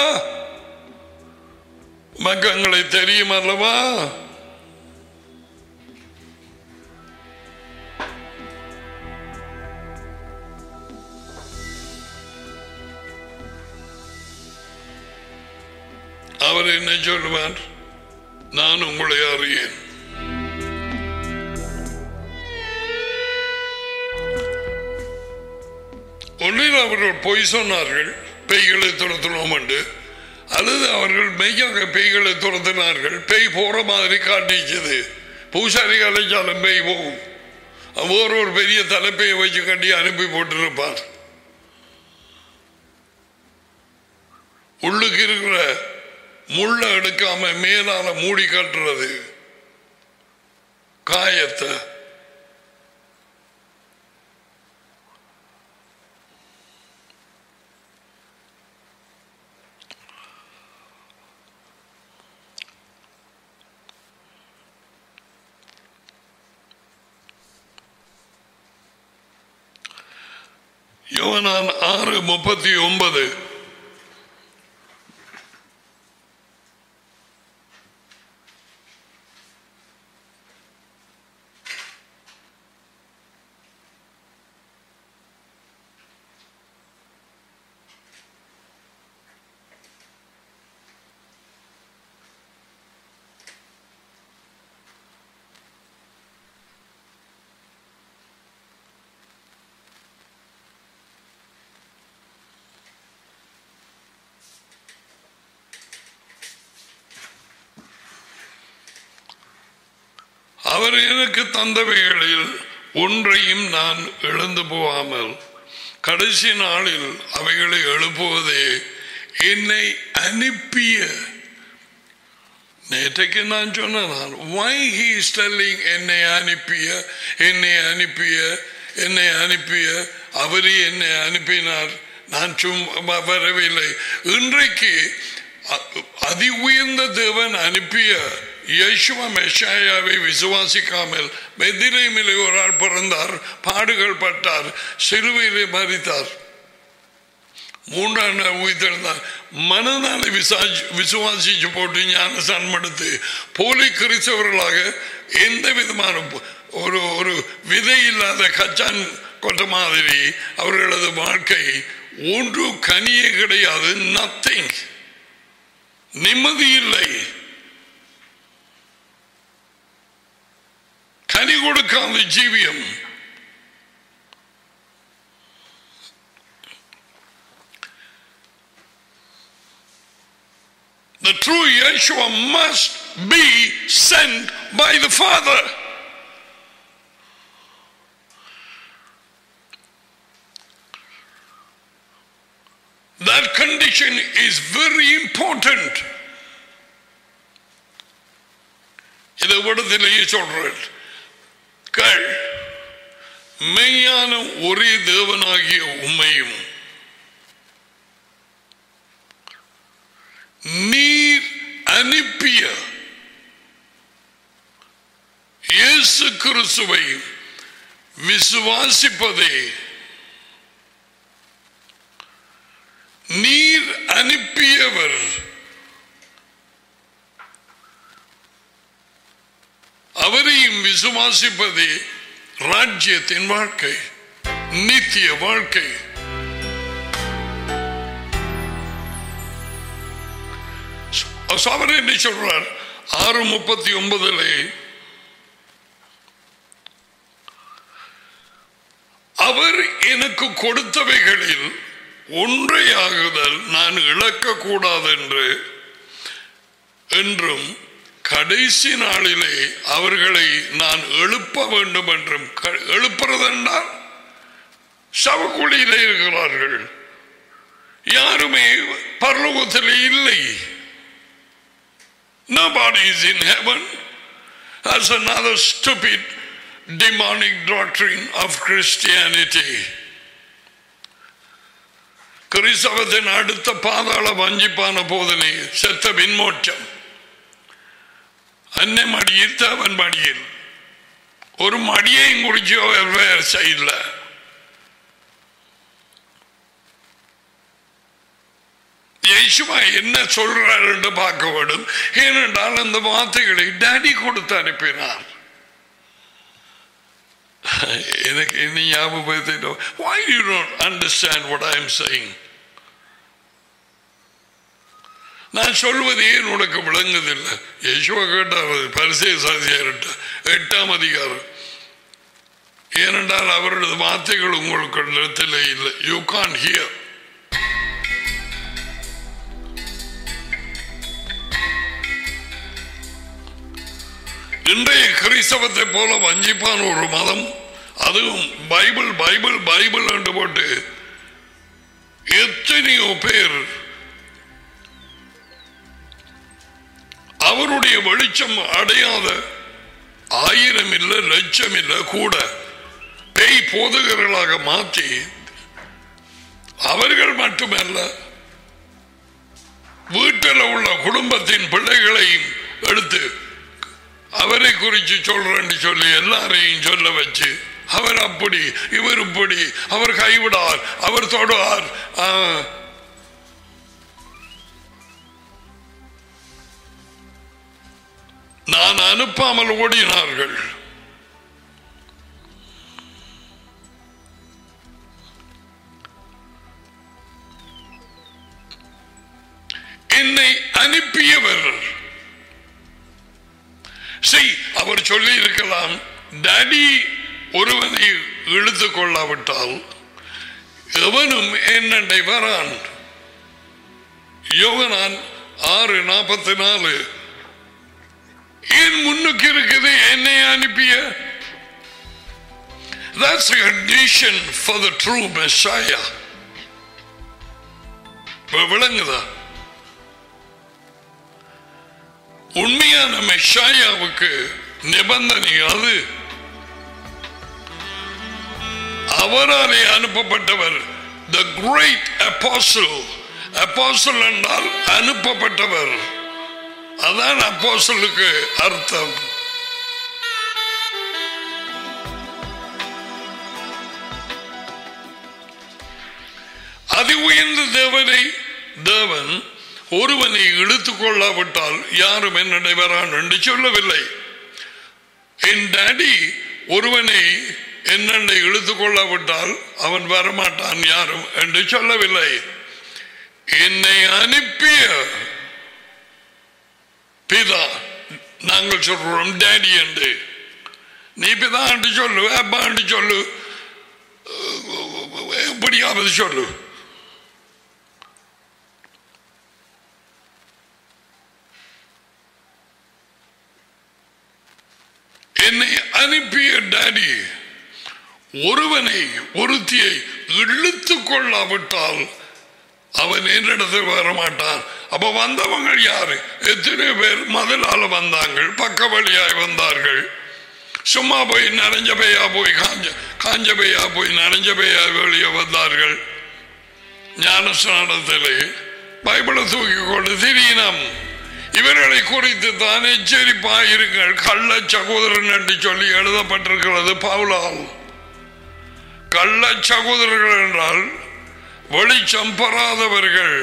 மக்கங்களை தெரியும் அல்லவா? அவர் என்ன சொல்லுவார்? நான் உங்களை அறியேன். ஒன்றில் அவர்கள் பொய் சொன்னார்கள், பேய்களை துரத்தினோம் என்று, அல்லது அவர்கள் மெய்யாக பேய்களை துரத்தினார்கள், பேய் போற மாதிரி காட்டிச்சது, பூசாரி கலைச்சாலும் போய் போகும். வேறு ஒரு பெரிய தலைப்பையை வச்சு கட்டி அனுப்பி போட்டிருப்பார். உள்ளுக்கு இருக்கிற முள்ள எடுக்காம மேலால மூடி கட்டுறது காயத்தை. யோவான் ஆறு முப்பத்தி ஒன்பது. அவர் எனக்கு தந்தவைகளில் ஒன்றையும் நான் இழந்து போகாமல் கடைசி நாளில் அவைகளை எழுப்புவதே என்னை அனுப்பிய. நேற்றைக்கு நான் சொன்னதான் why he is telling என்னை அனுப்பிய என்னை அனுப்பிய என்னை அனுப்பிய அவரே என்னை அனுப்பினார், நான் சும்மா வரவில்லை. இன்றைக்கு அதி உயர்ந்த தேவன் அனுப்பிய யேசுவ மெஷாயாவை விசுவாசிக்காமல் பெத்லகேமிலே ஒரு ஆள் பிறந்தார், பாடுகள் பட்டார், சிலுவையிலே மரித்தார், மூன்றாம் நாள் உயிர்த்தெழுந்தார். மனநாளை விசாரிச்சு விசுவாசிச்சு போட்டு ஞானஸ்நானம் எடுத்து போலி கிறிஸ்தவர்களாக எந்த விதமான ஒரு ஒரு விதை இல்லாத கச்சான் கொட்ட மாதிரி அவர்களது வாழ்க்கை ஒன்று கனியே கிடையாது. நத்திங், நிம்மதி இல்லை, கனி கொடுக்காத ஜீவியம். The true Yeshua must be sent by the Father. That condition is very important. இதை விடத்திலேயே சொல்றேன். கள் மெய்யான ஒரே தேவனாகிய உம்மையும் நீர் அனுப்பிய இயேசு கிறிஸ்துவை விசுவாசிப்பதே, நீர் அனுப்பியவர் அவரையும் விசுவாசிப்பதே ராஜ்யத்தின் வாழ்க்கை, நித்திய வாழ்க்கை. அவர் என்ன சொல்றார்? ஆறு முப்பத்தி ஒன்பதுல அவர் எனக்கு கொடுத்தவைகளில் ஒன்றையாகுதல் நான் இழக்க கூடாது என்று என்றும் கடைசி நாளிலே அவர்களை நான் எழுப்ப வேண்டும் என்றும். எழுப்புறதென்றால் சவக்குழியிலே இருக்கிறார்கள், யாருமே பரலோகத்திலே இல்லை. Nobody is in heaven. That's another stupid demonic doctrine of Christianity. கிறிஸ்தவத்தின் அடுத்த பாதாள வஞ்சிப்பான போதனை செத்த பின்மோட்சம். அன்னை மடியில் தேவன் மடியில் ஒரு மடியையும் குடிச்சோ வேறு சைடில். இயேசுவா என்ன சொல்றார் என்று பார்க்க வேண்டும். ஏனென்றால் அந்த வார்த்தைகளை டாடி கொடுத்து அனுப்பினார். எனக்கு என்ன ஞாபகப்படுத்திட்டோம். Why you don't understand what I am saying? நான் சொல்வது ஏன் உனக்கு விளங்குதில்லை? இயேசுவா கேட்டார் பரிசேயர்கிட்ட எட்டாம் அதிகாரம். ஏனென்றால் அவரது வார்த்தைகள் உங்களுக்கு இடத்தில் இல்லை. You can't hear. இன்றைய கிறிஸ்தவத்தை போல வஞ்சிப்பான ஒரு மதம், அதுவும் பைபிள் பைபிள் பைபிள் என்று போட்டு எத்தனையோ பேர் அவருடைய வெளிச்சம் அடையாத ஆயிரம் இல்ல லட்சம் இல்ல கூட பேய் போதகர்களாக மாற்றி அவர்கள் மட்டுமல்ல வீட்டில் உள்ள குடும்பத்தின் பிள்ளைகளையும் எடுத்து அவரை குறித்து சொல்றேன்னு சொல்லி எல்லாரையும் சொல்ல வச்சு அவர் அப்படி இவர் இப்படி அவர் கைவிடார் அவர் தொடுவார். நான் அனுப்பாமல் ஓடினார்கள். என்னை அனுப்பியவர் அவர் சொல்லி இருக்கலாம், டாடி ஒருவனை இழுத்துக் கொள்ளாவிட்டால் எவனும் என்னண்டை வரான். யோகனான் ஆறு நாற்பத்தி நாலு. ஏன் முன்னுக்கு இருக்குது என்னை அனுப்பிய? That's a condition for the true Messiah. விளங்குதா? உண்மையான மெஷாயாவுக்கு நிபந்தனை அது. அவராலே அனுப்பப்பட்டவர், the great apostle. apostle என்றால் அனுப்பப்பட்டவர். அதான் அப்போஸ்தலனுக்கு அர்த்தம். அதி உயர்ந்த தேவனை தேவன் ஒருவனை இழுத்துக் கொள்ளாவிட்டால் யாரும் என்னை வரான் என்று சொல்லவில்லை. என் டாடி ஒருவனை என்னை இழுத்துக் கொள்ளாவிட்டால் அவன் வரமாட்டான் யாரும் என்று சொல்லவில்லை. என்னை அனுப்பிய பிதா, நாங்கள் சொல்றோம் டாடி என்று. நீ பிதா என்று சொல்லு, அப்பா என்று சொல்லு, எப்படியாவது சொல்லு. என்னை அனுப்பிய டாடி ஒருவனை ஒருத்தியை இழுத்துக் கொள்ளாவிட்டால் அவன் என்னிடத்தில் வரமாட்டான். அப்ப வந்தவங்க யாரு? எத்தனை பேர் மதிலால வந்தாங்க, பக்க வழியாய் வந்தார்கள். சும்மா போய் நனைஞ்ச பையா போய் காஞ்ச காஞ்ச பையா போய் நனைஞ்ச பையா வெளியே வந்தார்கள். ஞானஸ்நானத்திலே பைபிளை தூக்கி கொண்டு திரியினம். இவர்களை குறித்து தான் எச்சரிப்பாயிருங்கள். கள்ள சகோதரன் என்று சொல்லி எழுதப்பட்டிருக்கிறது பவுலால். கள்ள சகோதரர்கள் என்றால் வெளிச்சம் பெறாதவர்கள்.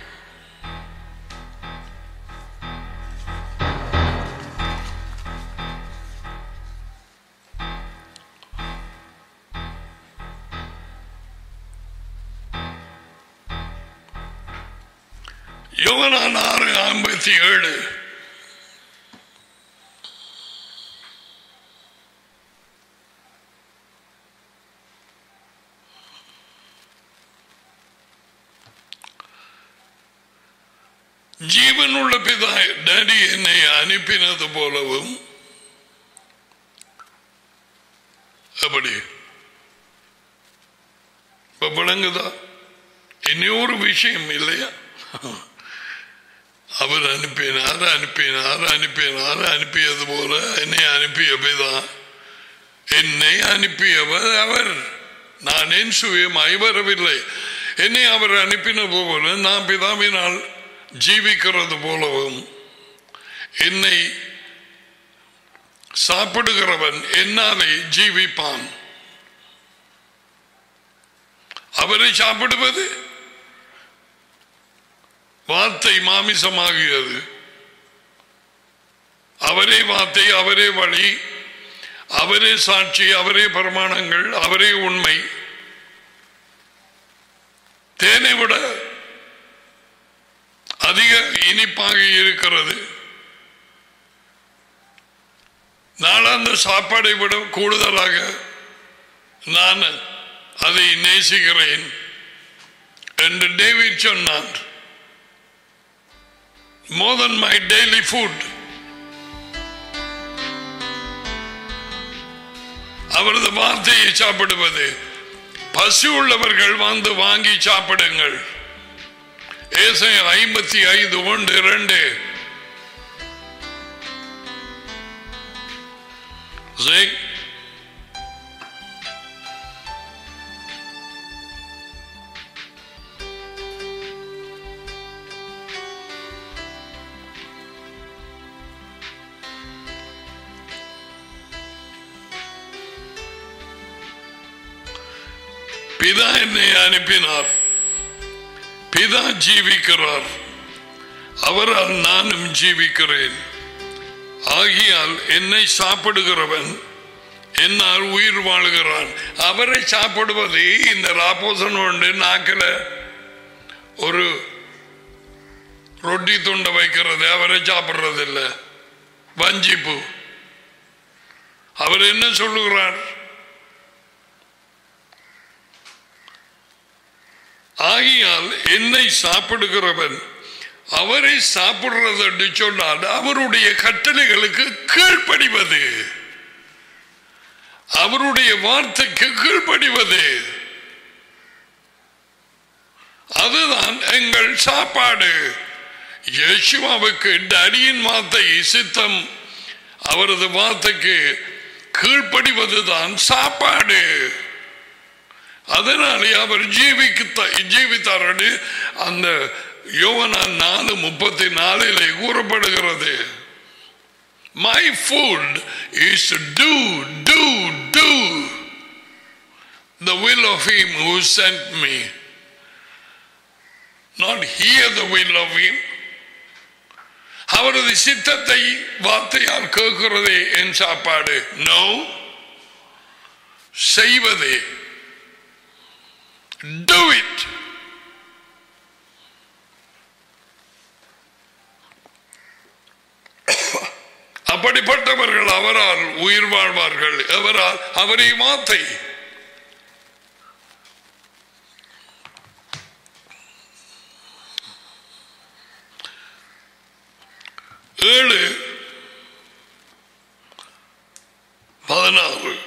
யோகனான் ஆறு ஐம்பத்தி ஏழு. ஜீவனுள்ள பிதா டாடி என்னை அனுப்பினது போலவும் அப்படி விளங்குதா? இன்னொரு விஷயம் இல்லையா? அவர் அனுப்பினார் அனுப்பினார் அனுப்பினார் அனுப்பியது போல என்னை அனுப்பிய பிதா, என்னை அனுப்பியவர் அவர். நான் என் சுயமாய் வரவில்லை. என்னை அவர் அனுப்பினது போல நான் பிதாவினால் ஜீவிக்கிறது போலவும் என்னை சாப்பிடுகிறவன் என்னாலே ஜீவிப்பான். அவரை சாப்பிடுவது வார்த்தை மாமிசமாகியது. அவரே வார்த்தை, அவரே வழி, அவரே சாட்சி, அவரே பிரமாணங்கள், அவரே உண்மை. தேனை விட அதிக இனிப்பாக இருக்கிறது. நான் அந்த சாப்பாடை விட கூடுதலாக நான் அதை நேசிக்கிறேன் என்று டேவிட் சொன்னான். More than my daily food. அவரது வார்த்தையை சாப்பிடுவது. பசி உள்ளவர்கள் வந்து வாங்கி சாப்பிடுங்கள். ஏசாயா ஐம்பத்தி ஐந்து ஒன்று இரண்டு. பிதா என்னை அனுப்பினார், பிதா ஜீவிக்கிறார், அவரால் நானும் ஜீவிக்கிறேன். ஆகியால் என்னை சாப்பிடுகிறவன் என்னால் உயிர் வாழ்கிறான். அவரை சாப்பிடுவது இந்த ராப்போசன் உண்டு நாக்கில ஒரு ரொட்டி துண்டை வைக்கிறது, அவரை சாப்பிடுறது இல்லை, வஞ்சிப்பு. அவர் என்ன சொல்லுகிறார்? ஆகியால் என்னை சாப்பிடுகிறவன் அவரை சாப்பிடுறது என்று சொன்னால் அவருடைய கட்டளைகளுக்கு கீழ்ப்படிவது, அவருடைய வார்த்தைக்கு கீழ்ப்படிவது. அதுதான் எங்கள் சாப்பாடு. யேசுவாவுக்கு டடியின் வார்த்தை சித்தம், அவரது வார்த்தைக்கு கீழ்ப்படிவதுதான் சாப்பாடு. அதனாலே அவர் ஜீவிக்க ஜீவித்தார். அந்த யோவான் நாலு முப்பத்தி நாலிலே கூறப்படுகிறது. My food is to do, do, do the will of him who sent me, not hear the will of him. அவரது சித்தத்தை வார்த்தையால் கேட்கிறதே என் சாப்பாடு. நோ, செய்வதே. Do it. அப்படிப்பட்டவர்கள் அவரால் உயிர் வாழ்வார்கள். அவரால் அவரை வார்த்தை. ஏழு பதினாறு.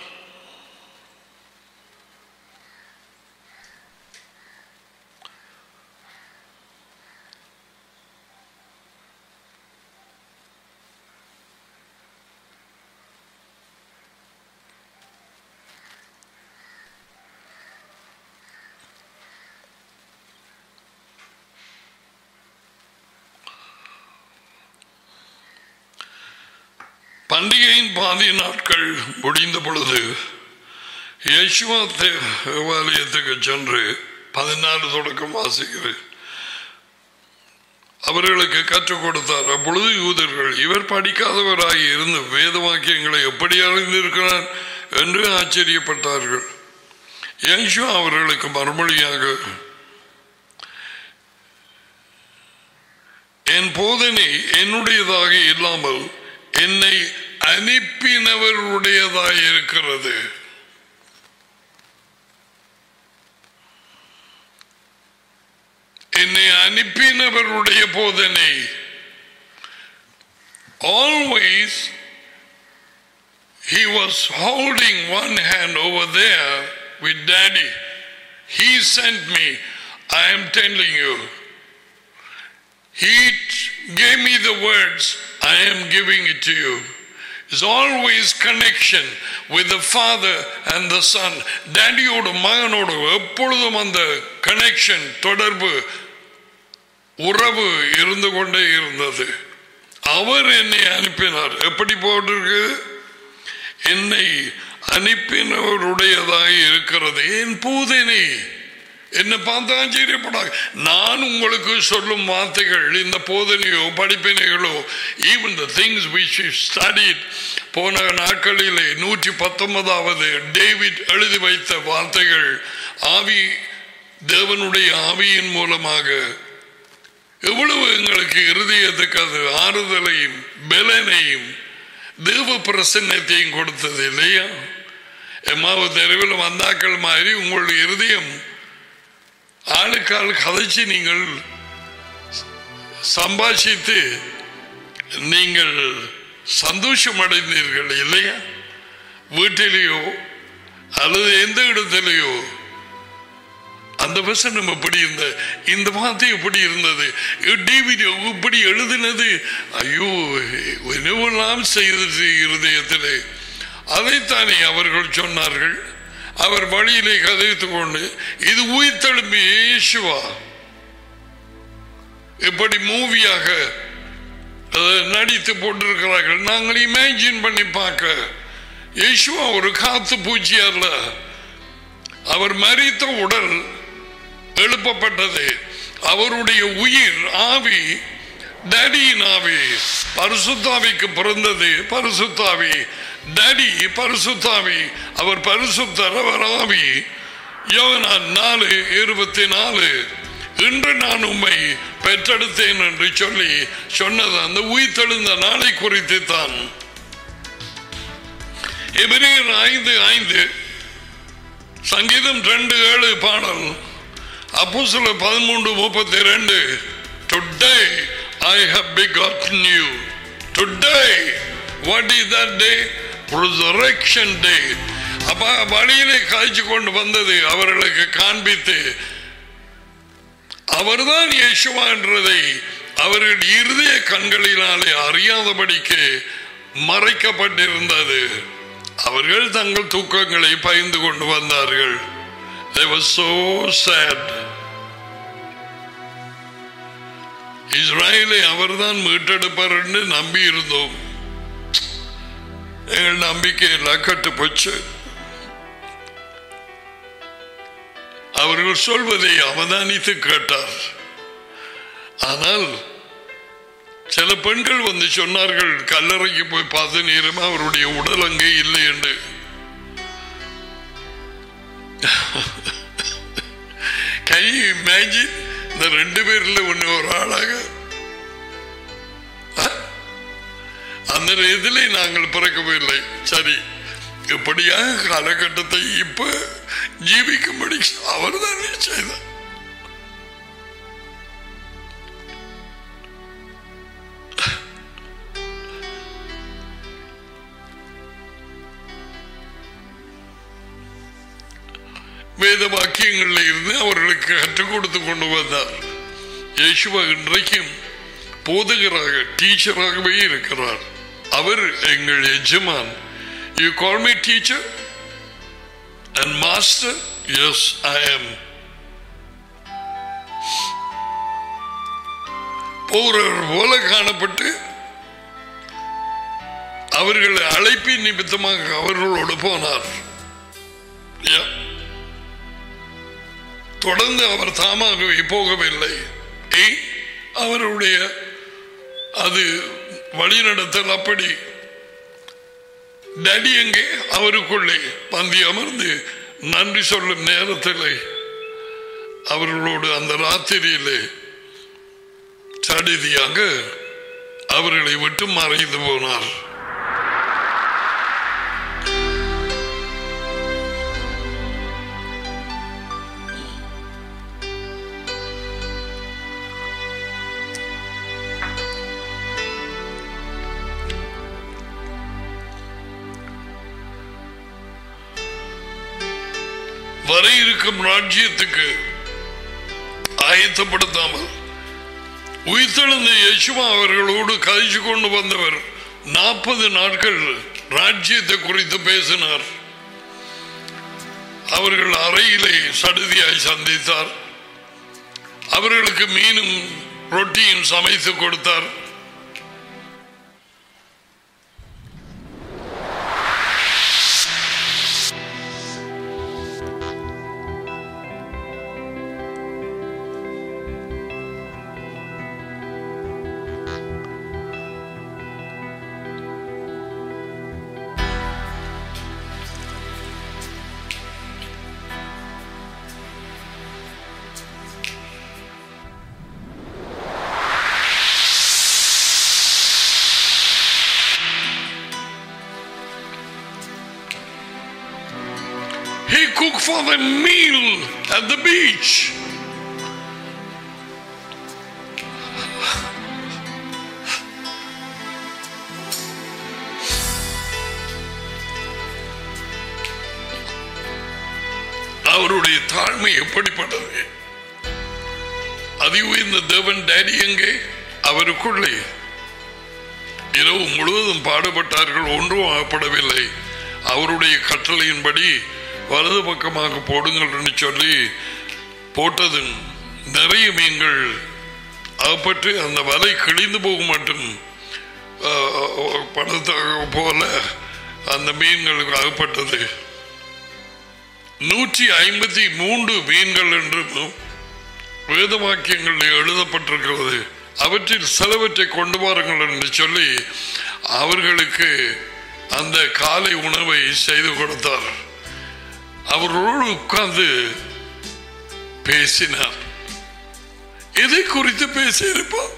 பண்டிகையின் பாதி நாட்கள் முடிந்த பொழுது யேசுவா தேவாலயத்துக்கு சென்று பதினாலு தொடக்கம் வாசிக்கிறேன் அவர்களுக்கு கற்றுக் கொடுத்தார். அப்பொழுது யூதர்கள் இவர் படிக்காதவராய் இருந்து வேத வாக்கியங்களை எப்படி அறிந்திருக்கிறார் என்று ஆச்சரியப்பட்டார்கள். யேசுவா அவர்களுக்கு மறுமொழியாக, என் போதனை என்னுடையதாக இல்லாமல் என்னை அனுப்பினவருடையதாக இருக்கிறது. என்னை அனுப்பினவருடைய போதனை. Always he was holding one hand over there with Daddy. He sent me. I am telling you. He gave me the words. I am giving it to you. It's always connection with the father and the son. Daddyயோட மகனோடு எப்பொழுதும் அந்த கனெக்ஷன், தொடர்பு, உறவு இருந்து கொண்டே இருந்தது. அவர் என்னை அனுப்பினார். எப்படி போட்டிருக்கு? என்னை அனுப்பினவருடையதாக இருக்கிறது என் போதனை. என்ன பார்த்து ஆச்சரியப்படாது. நான் உங்களுக்கு சொல்லும் வார்த்தைகள், இந்த போதனையோ படிப்பினைகளோ, even the things which we studied, போன நாட்களிலே நூற்றி பத்தொன்பதாவது டேவிட் எழுதி வைத்த வார்த்தைகள், ஆவி, தேவனுடைய ஆவியின் மூலமாக எவ்வளவு எங்களுக்கு இருதயத்துக்கு அது ஆறுதலையும் பலனையும் தேவ பிரசன்னத்தையும் கொடுத்தது இல்லையா? எம்மாவு தெருவில் வந்தாக்கள் மாதிரி உங்களுடைய இருதயம் ஆளுக்கால் கதைச்சு நீங்கள் சம்பாஷித்து நீங்கள் சந்தோஷம் அடைந்தீர்கள் இல்லையா? வீட்டிலேயோ அல்லது எந்த இடத்திலேயோ அந்த வசனம் எப்படி இருந்த இந்த வார்த்தை எப்படி இருந்தது இப்படி எழுதினது ஐயோ என்னவெல்லாம் செய்தது இருதயத்திலே. அதைத்தானே அவர்கள் சொன்னார்கள். அவர் வழியிலே கதைத்துக் கொண்டு இது உயிர்த்தெழும்பிய இயேசுவா எப்படி மூவியாக நடித்து போட்டிருக்கிறார்கள். நாங்கள் இமேஜின் பண்ணி பார்க்க இயேசுவா ஒரு காத்து பூச்சி அல்ல. அவர் மரித்த உடல் எழுப்பப்பட்டது. அவருடைய உயிர் ஆவி டேடியின் ஆவி பரிசுத்தாவிக்கு பிறந்தது. பரிசுத்தாவி டேடி பரிசுத்தாவி. அவர் பரிசுத்தர், அவர் ஆவி. யோவான் நாலு இருபத்தி நாலு இன்று நான் உம்மை பெற்றெடுத்தேன் என்று சொல்லி சொன்னது அந்த உயிர்த்தெழுந்த நாளை குறித்து தான். எபிரேயர் ஐந்து ஐந்து, சங்கீதம் ரெண்டு ஏழு பாடல், அப்போஸ்தலர் பதிமூன்று முப்பத்தி ரெண்டு, Today I have begotten you. Today, what is that day? Resurrection day. அப்ப வழியிலே காய்ச்சி கொண்டு வந்தது அவர்களுக்கு காண்பித்து அவர்தான் இயேசுவா என்றதை அவர்கள் இருதய கண்களினாலே அறியாதபடிக்கு மறைக்கப்பட்டிருந்தது. அவர்கள் தங்கள் தூக்கங்களை பயந்து கொண்டு வந்தார்கள். They were so sad. இஸ்ராயலை அவர்தான் மீட்டெடுப்பார் என்று நம்பி இருந்தோம். எங்கள் நம்பிக்கை எல்லாம் கட்டு போச்சு. அவர்கள் சொல்வதை அவதானித்து கேட்டார். ஆனால் சில பெண்கள் வந்து சொன்னார்கள், கல்லறைக்கு போய் பார்த்த நேரம் அவருடைய உடல் அங்கே இல்லை என்று. Can you imagine? இந்த ரெண்டு பேர்ல ஒண்ணு ஒரு ஆளாக அந்த இதிலே நாங்கள் பிறக்கவில்லை. சரி, இப்படியாக காலகட்டத்தை இப்ப ஜீவிக்கும்படி அவர் தான் செய்தார். வேத வாக்கியங்களில் இருந்து அவர்களுக்கு கற்றுக் கொடுத்து கொண்டு வந்தார். இயேசுவா இன்றைக்கும் போதகராக டீச்சராகவே இருக்கிறார். அவர் எங்கள் எஜமான். You call me teacher and master? Yes, I am. போகிறவர் போல காணப்பட்டு அவர்கள் அழைப்பின் நிமித்தமாக அவர்களோடு போனார். தொடர்ந்து அவர் தாமாகவே போகவில்லை. அவருடைய அது வழிநடத்தல் அப்படி. டேடி எங்கே? அவருக்குள்ளே பந்தி அமர்ந்து நன்றி சொல்லும் நேரத்தில் அவர்களோடு அந்த ராத்திரியிலே சடிதியாக அவர்களை விட்டு மறைந்து போனார். வர இருக்கும் ராஜ்யத்துக்கு ஆயத்தப்படுத்தாமல் உயிர்த்தெழுந்த இயேசுவா அவர்களோடு கழிச்சு கொண்டு வந்தவர் நாற்பது நாட்கள் ராஜ்யத்தை குறித்து பேசினார். அவர்கள் அறையிலே சடுதியாய் சந்தித்தார். அவர்களுக்கு மீனும் ரொட்டியும் சமைத்து கொடுத்தார். He cooked for the meal at the beach. அவருடைய தாழ்மை எப்படிப்பட்டது? அதி உயர்ந்த தேவன் டேடி எங்கே? அவருக்குள்ளே. இரவு முழுவதும் பாடுபட்டார்கள், ஒன்றும் ஆகப்படவில்லை. அவருடைய கட்டளையின்படி வலது பக்கமாக போடுங்கள் என்று சொல்லி போட்டது. நிறைய மீன்கள் அகப்பட்டு அந்த வலை கிழிந்து போக மட்டும் பணத்தாக போல அந்த மீன்களுக்கு அகப்பட்டது. நூற்றி ஐம்பத்தி மூன்று மீன்கள் என்று வேத வாக்கியங்களில் எழுதப்பட்டிருக்கிறது. அவற்றில் சிலவற்றை கொண்டு வாருங்கள் என்று சொல்லி அவர்களுக்கு அந்த காலை உணவை செய்து கொடுத்தார். அவர்களோடு உட்கார்ந்து பேசினார். எதை குறித்து பேசியிருப்பார்?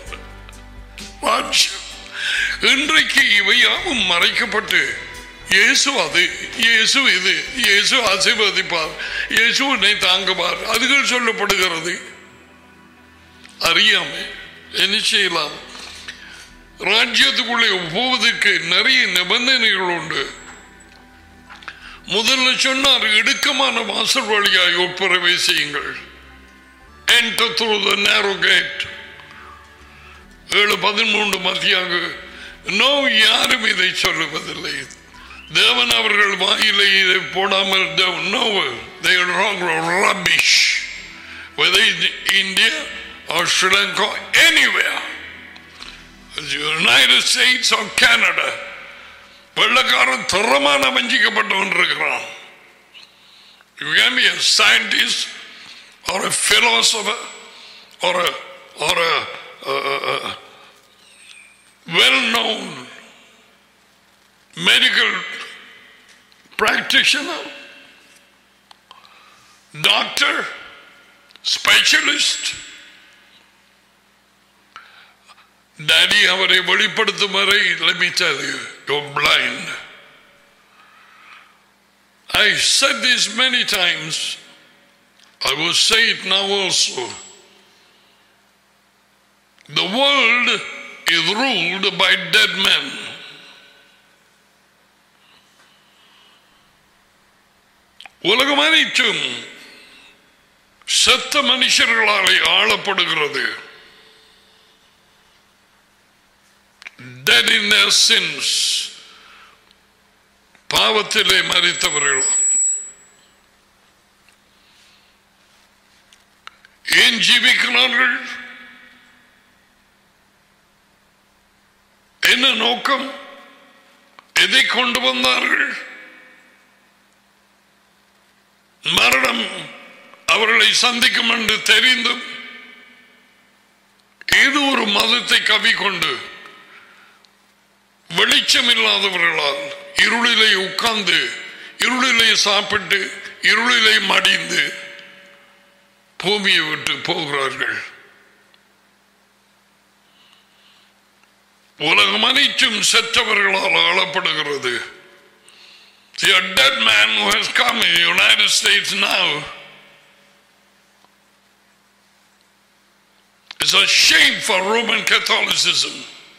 இன்றைக்கு இவை யாவும் மறைக்கப்பட்டு இயேசு அது, இயேசு இது, இயேசு ஆசீர்வதிப்பார், இயேசு உன்னை தாங்குவார், அதுகள் சொல்லப்படுகிறது. அறியாமை என்ன செய்யலாம்? ராஜ்யத்துக்குள்ளே போவதற்கு நிறைய நிபந்தனைகள் உண்டு. முதல்ல சொன்னார், இடுக்கமான வாசல் வழியாய் உட்பிரவேசியுங்கள். Enter through the narrow gate. ஏழு பதிமூன்று மத்தியாக நோ, யாரும் இதை சொல்லுவதில்லை. தேவன் அவர்கள் வாயிலை இதை போடாமல் no, they are wrong, rubbish. Whether in India or Sri Lanka, anywhere, United States or Canada, வெள்ளக்காரன் தரமான வஞ்சிக்கப்பட்டவன் இருக்கிறான். You can be a scientist or a philosopher or a or a, a, a, a well-known medical practitioner, doctor, specialist. Daddy அவரை வெளிப்படுத்தும் வரை, let me tell you, you're blind. I said this many times. I will say it now also. The world is ruled by dead men. உலகம் அனைத்தும் செத்த மனுஷர்களாலே ஆளப்படுகிறது. Dead in their sins. பாவத்திலே மரித்தவர்கள். ஏன் ஜீவிக்கிறார்கள்? என்ன நோக்கம்? எதை கொண்டு வந்தார்கள்? மரணம் அவர்களை சந்திக்கும் என்று தெரிந்தும் ஏதோ ஒரு மதத்தை கவிக்கொண்டு வெளிச்சம் இல்லாதவர்களால் இருளிலே உட்கார்ந்து, இருளிலே சாப்பிட்டு, இருளிலே மடிந்து பூமியை விட்டு போகிறார்கள். உலகம் அனைத்தும் செத்தவர்களால் ஆளப்படுகிறது. A dead man who has come in the United States now is a shame for Roman Catholicism.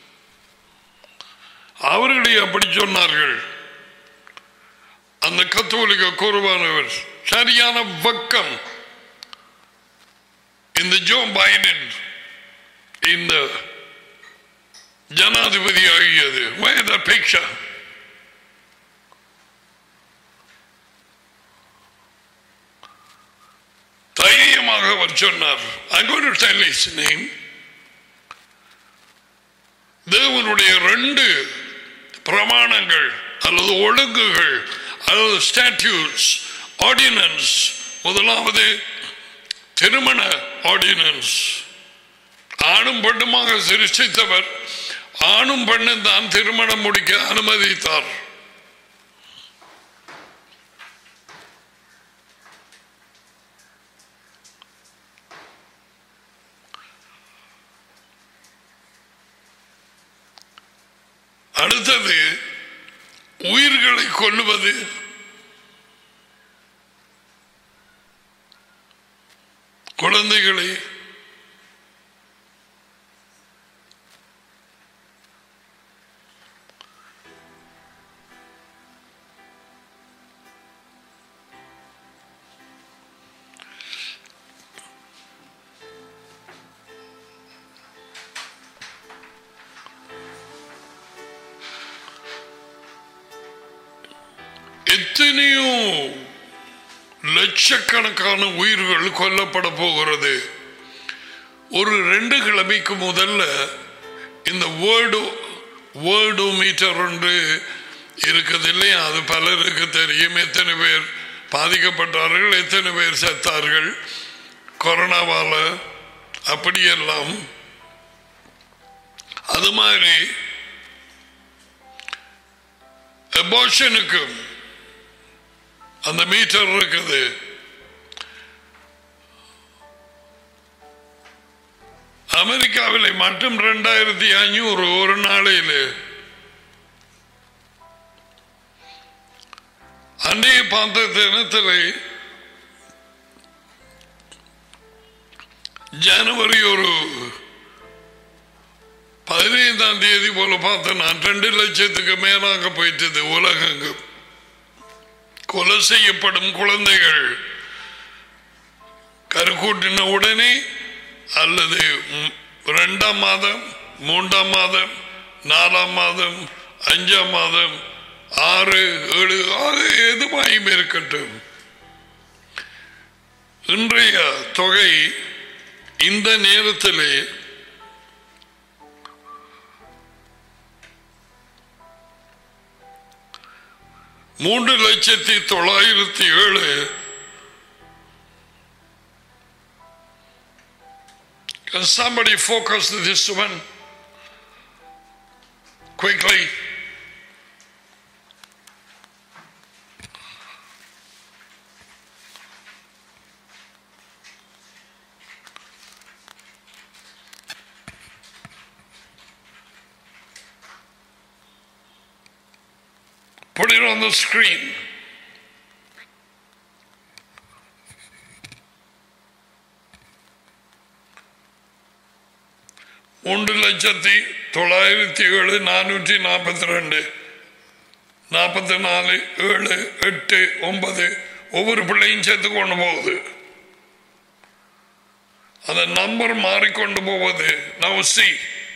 அவர்களே அப்படி சொன்னார்கள். அந்த கத்தோலிக்க குருவானவர் சரியான வக்கம். இந்த ஜோ பைடன் இந்த ஜனாதிபதி ஆகியது. Where is the picture? தைரியமாக அவர் சொன்னார். I'm going to tell his name. தேவனுடைய ரெண்டு பிரமாணங்கள் அல்லது ஒழுங்குகள் அல்லது ஸ்டாட்யூட்ஸ், ஆர்டினன்ஸ். முதலாவது திருமண ஆர்டினன்ஸ். ஆணும் பெண்ணுமாக சிருஷ்டித்தவர் ஆணும் பெண்ணும் தான் திருமணம் முடிக்க அனுமதித்தார். அடுத்தது உயிர்களை கொல்லுவது. குழந்தைகளை எத்தனையோ லட்சக்கணக்கான உயிர்கள் கொல்லப்பட போகிறது. ஒரு ரெண்டு கிழமைக்கு முதல்ல இந்த வேர்டு வேர்டு மீட்டர் ஒன்று இருக்குது இல்லையா, அது பலருக்கு தெரியும். எத்தனை பேர் பாதிக்கப்பட்டார்கள், எத்தனை பேர் செத்தார்கள் கொரோனாவால, அப்படியெல்லாம். அது மாதிரி அபார்ஷனுக்கும் அந்த மீட்டர் இருக்குது. அமெரிக்காவில் மட்டும் ரெண்டாயிரத்தி ஐநூறு ஒரு நாளையில். அன்றைய பார்த்த தினத்தில் ஜனவரி ஒரு பதினைந்தாம் தேதி போல பார்த்த நான் ரெண்டு லட்சத்துக்கு மேலாக போயிட்டது உலகெங்கும். கொலை செய்யப்படும் குழந்தைகள் கருக்கூட்டின உடனே அல்லது இரண்டாம் மாதம், மூன்றாம் மாதம், நாலாம் மாதம், அஞ்சாம் மாதம், ஆறு ஏழு ஆறு எதுவாயும் இருக்கட்டும், இன்றைய தொகை இந்த நேரத்திலே மூன்று லட்சத்தி தொள்ளாயிரத்தி ஏழு. Can somebody focus this one quickly? Put it on the screen. மூன்று லட்சத்தி தொள்ளாயிரத்தி ஏழு நானூற்றி நாற்பத்தி ரெண்டு நாற்பத்தி நாலு ஏழு எட்டு ஒன்பது ஒவ்வொரு பிள்ளையும் சேர்த்து கொண்டு போகுது. அந்த நம்பர் மாறிக்கொண்டு போவது. Now see,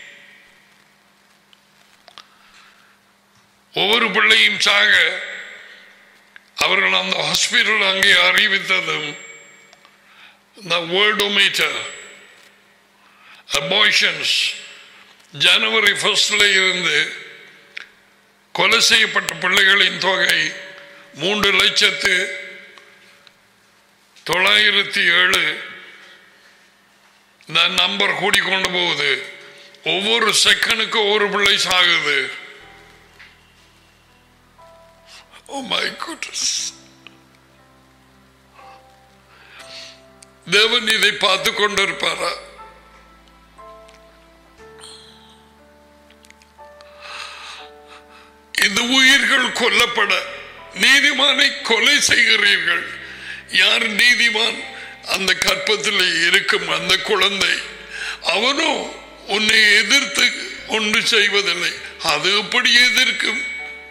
ஒவ்வொரு பிள்ளையும் சாக அவர்கள் அந்த ஹாஸ்பிட்டல் அங்கே அறிவித்ததும் இந்த வேர்டோமீட்டர் அபார்ஷன்ஸ் ஜனவரி ஃபர்ஸ்ட்ல இருந்து கொலை செய்யப்பட்ட பிள்ளைகளின் தொகை மூன்று லட்சத்து தொள்ளாயிரத்தி ஏழு. இந்த நம்பர் கூடிக்கொண்டு போகுது. ஒவ்வொரு செகண்டுக்கு ஒவ்வொரு பிள்ளை சாகுது. Oh my goodness. தேவன் இதை பார்த்து கொண்டிருப்பாரா? இந்த உயிர்கள் கொல்லப்பட நீதிமானை கொலை செய்கிறீர்கள். யார் நீதிமான்? அந்த கற்பத்தில் இருக்கும் அந்த குழந்தை. அவனோ உன்னை எதிர்த்து ஒன்று செய்வதில்லை. அது எப்படி எதிர்க்கும்?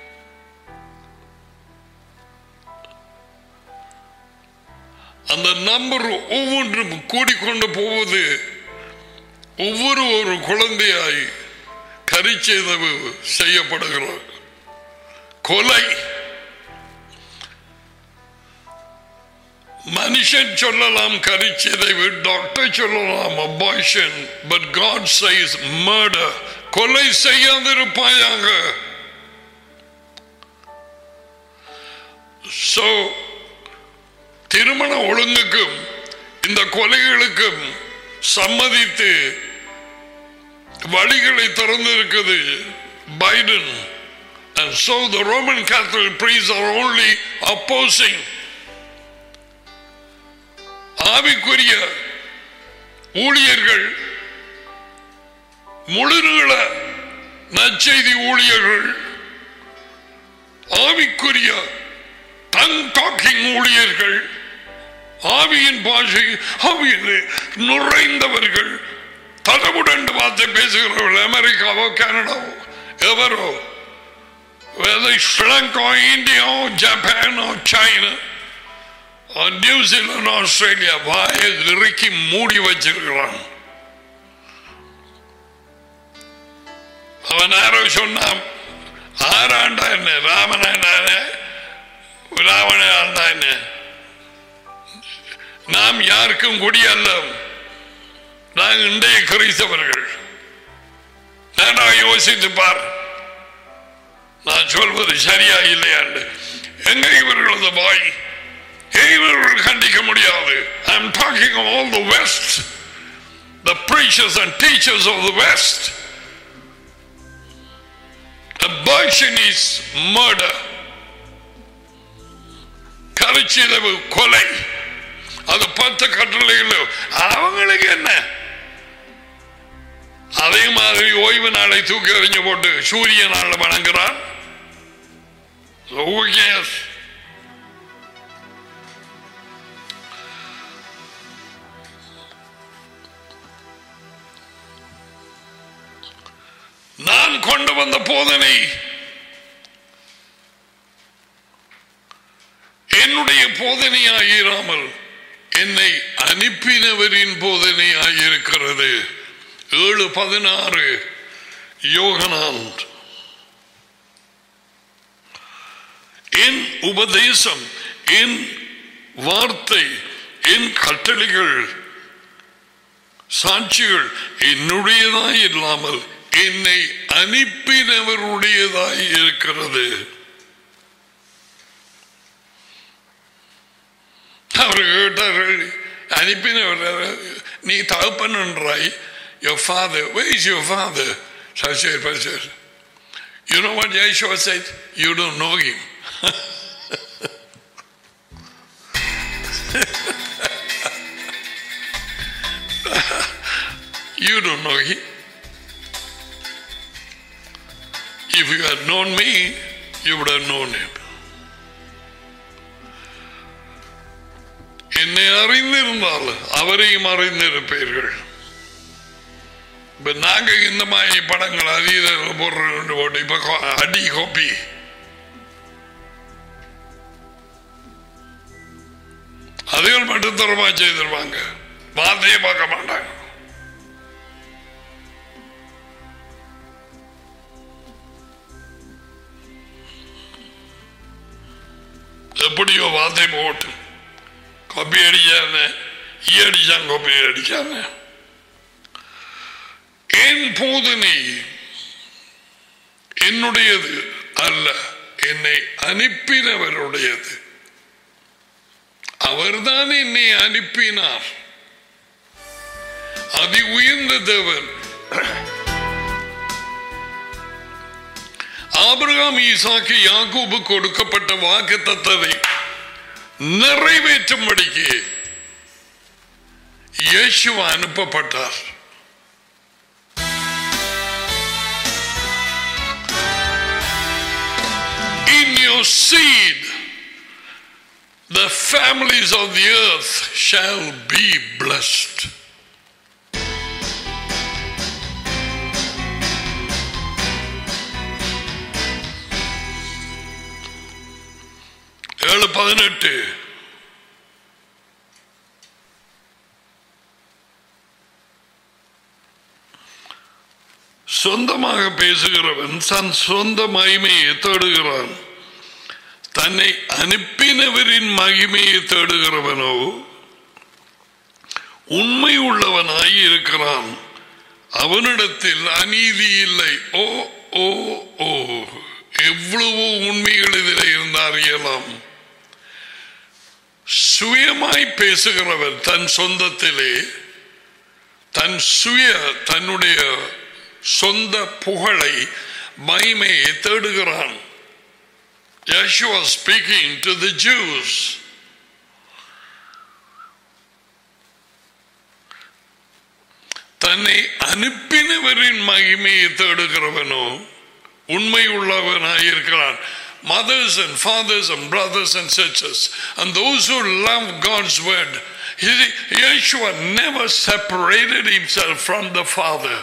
அந்த நம்பர் ஒவ்வொன்றும் கூடிக்கொண்டு போவது. ஒவ்வொரு ஒரு குழந்தையாய் கரிச்சேதவு செய்யப்படுகிறது. கொலை மனுஷன் சொல்லலாம் கரிச்சேதவு, டாக்டர் சொல்லலாம் abortion, but God says murder. கொலை செய்யாதிருப்பாயாக. So திருமண ஒழுங்குக்கும் இந்த கொலைகளுக்கும் சம்மதித்து வழிகளை திறந்திருக்கிறது Biden. And so the Roman Catholic priests are only opposing. ஆவிக்குரிய ஊழியர்கள், முழுநீள நற்செய்தி ஊழியர்கள், ஆவிக்குரிய டங் டாக்கிங் ஊழியர்கள், ஆவியின் பாஷை ஆவியில் நுழைந்தவர்கள், தடவுடன் வார்த்தை பேசுகிறவர்கள், அமெரிக்காவோ கனடாவோ எவரோ, whether Sri Lanka or India or Japan or China or New Zealand or Australia, வாயை இறுக்கி மூடி வச்சிருக்கிறான். அவன் யாரோ சொன்னான், ஆறாண்டா என்ன ராமனான ராவண என்ன நாம் யாருக்கும் குடி அல்ல. நாங்கள் இன்றைய கிறிஸ்தவர்கள். நான் யோசித்து பார், நான் சொல்வது சரியா இல்லையாண்டு. எங்க இவர்களது வாய் இவர்கள் கண்டிக்க முடியாது. I am talking of all the West, the preachers and teachers of the West. Abortion is murder. கருச்சிதவு கொலை. அது பத்து கட்டளைகள். அவங்களுக்கு என்ன? அதே மாதிரி ஓய்வு நாளை தூக்கி எறிஞ்சு போட்டு சூரிய நாள வணங்குறான். நான் கொண்டு வந்த போதனை என்னுடைய போதனையாயிராமல் என்னை அனுப்பினவரின் போதனையாயிருக்கிறது. ஏழு பதினாறு யோகனான். என் உபதேசம், என் வார்த்தை, என் கட்டளைகள், சாட்சிகள் என்னுடையதாய் இல்லாமல் என்னை அனுப்பினவருடையதாய் இருக்கிறது. அவர் கேட்டார்கள், அனுப்பினவர் நீ தகப்பன்றாய். Your father, where is your father? Pastor, pastor. You know what Yeshua said? You don't know him. You don't know him. If you had known me, you would have known him. என்னை அறிந்திருந்தால் அவரையும் அறிந்திருப்பீர்கள். இப்ப நாங்க இந்த மாதிரி படங்கள் அதிக போட்டு இப்ப அடி கோப்பி அதுகள் மட்டும் தரமா செய்திருவாங்க, வார்த்தையை பார்க்க மாட்டாங்க. எப்படியோ வார்த்தை போட்டு கோப்பி அடிச்சாங்க, ஈ அடிச்சாங்க, கோப்பி அடிச்சாங்க. என் போதனை என்னுடையது அல்ல, என்னை அனுப்பினவருடையது. அவர்தான் என்னை அனுப்பினார். அதி உயர்ந்த தேவன் ஆபிரகாம், ஈசாக்கு, யாக்கோபு கொடுக்கப்பட்ட வாக்குத்தத்தத்தை நிறைவேற்றும்படிக்கு இயேசுவா அனுப்பப்பட்டார். In your seed the families of the earth shall be blessed. ஏழு பதினெட்டு. சொந்தமாக பேசுகிறவன் தன் சொந்த மகிமையை தேடுகிறான். தன்னை அனுப்பினவரின் மகிமையை தேடுகிறவனோ உண்மை உள்ளவனாய் இருக்கிறான். அவனிடத்தில் அநீதி இல்லை. ஓ ஓ ஓ எவ்வளவோ உண்மைகள் இதில் இருந்து அறியலாம். சுயமாய் பேசுகிறவர் தன் சொந்தத்திலே தன் சுய தன்னுடைய சொந்த புகழை மகிமையை தேடுகிறான். Yeshua speaking to the Jews. தன்னை அனுப்பினவரின் மகிமையை தேடுகிறவனோ உண்மை உள்ளவனாயிருக்கிறான். Mothers and fathers and brothers and sisters and those who love God's word, Yeshua never separated himself from the Father.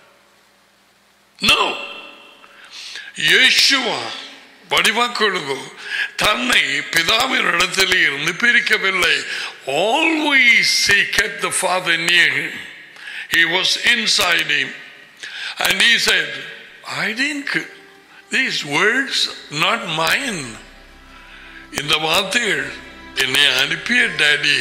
No. Yeshua வடிவாக்கொழுகு தன்னை பிதாவின் இடத்தில் இருந்து பிரிக்கவில்லை. Always he kept the Father near him. He was inside him. And he said, I didn't, these words not mine. இந்த வார்த்தைகள் என்னை அனுப்பிய டாடி,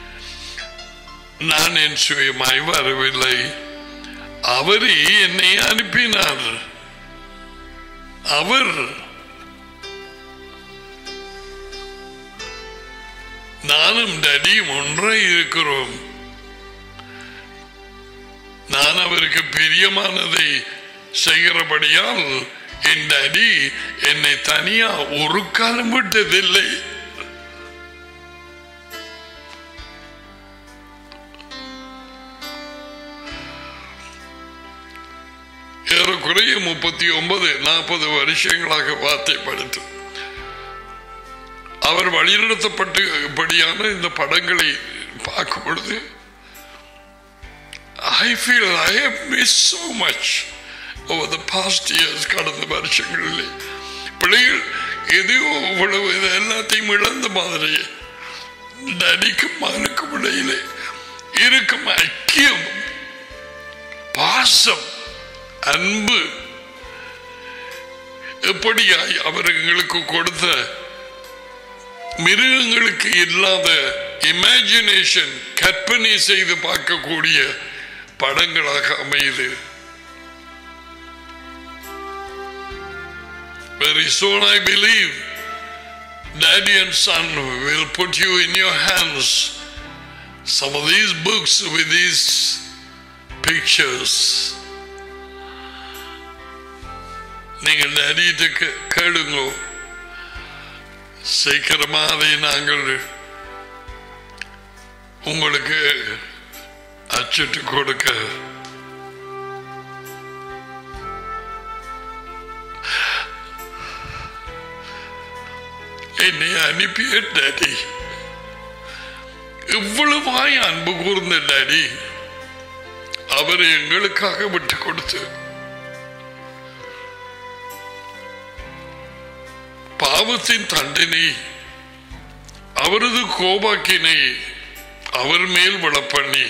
நான் என் சுயமாய் வரவில்லை, அவரே என்னை அனுப்பினார். அவர் நானும் டாடியும் ஒன்றாய் இருக்கிறோம். நான் அவருக்கு பிரியமானதை செய்கிறபடியால் என் டாடி என்னை தனியா ஒரு காலம் விட்டதில்லை. ஏறக்குறைய முப்பத்தி ஒன்பது நாற்பது வருஷங்களாக வார்த்தைப்படுத்தும் அவர் வழிநடத்தப்பட்டபடியான இந்த படங்களை பார்க்கும் பொழுது I feel I have missed so much over the past years. கடந்த வருஷங்களில் பிள்ளைகள் எதையோ இவ்வளவு இது எல்லாத்தையும் இழந்த மாதிரி நடிக்கும் மகனுக்கும் இடையிலே இருக்கும் ஐக்கியம், பாசம், அன்பு எப்படியாய் அவர் எங்களுக்கு கொடுத்த மிருகங்களுக்கு இல்லாத இமேஜினேஷன், கற்பனை செய்து பார்க்கக்கூடிய படங்களாக அமையுது. Very soon I believe Daddy and Son will put you in your hands some of these books with these pictures. நீங்கள் டேடிக்கு கேளுங்க, சீக்கிரமாக அதை நாங்கள் உங்களுக்கு அச்சிட்டு கொடுக்க என்னை அனுப்பிய டாடி, இவ்வளவாய் அன்பு கூர்ந்த டாடி அவர் எங்களுக்காக விட்டு கொடுத்து பாவத்தின் தண்டனை, அவரது கோபாக்கினை அவர் மேல் விழப்பண்ணி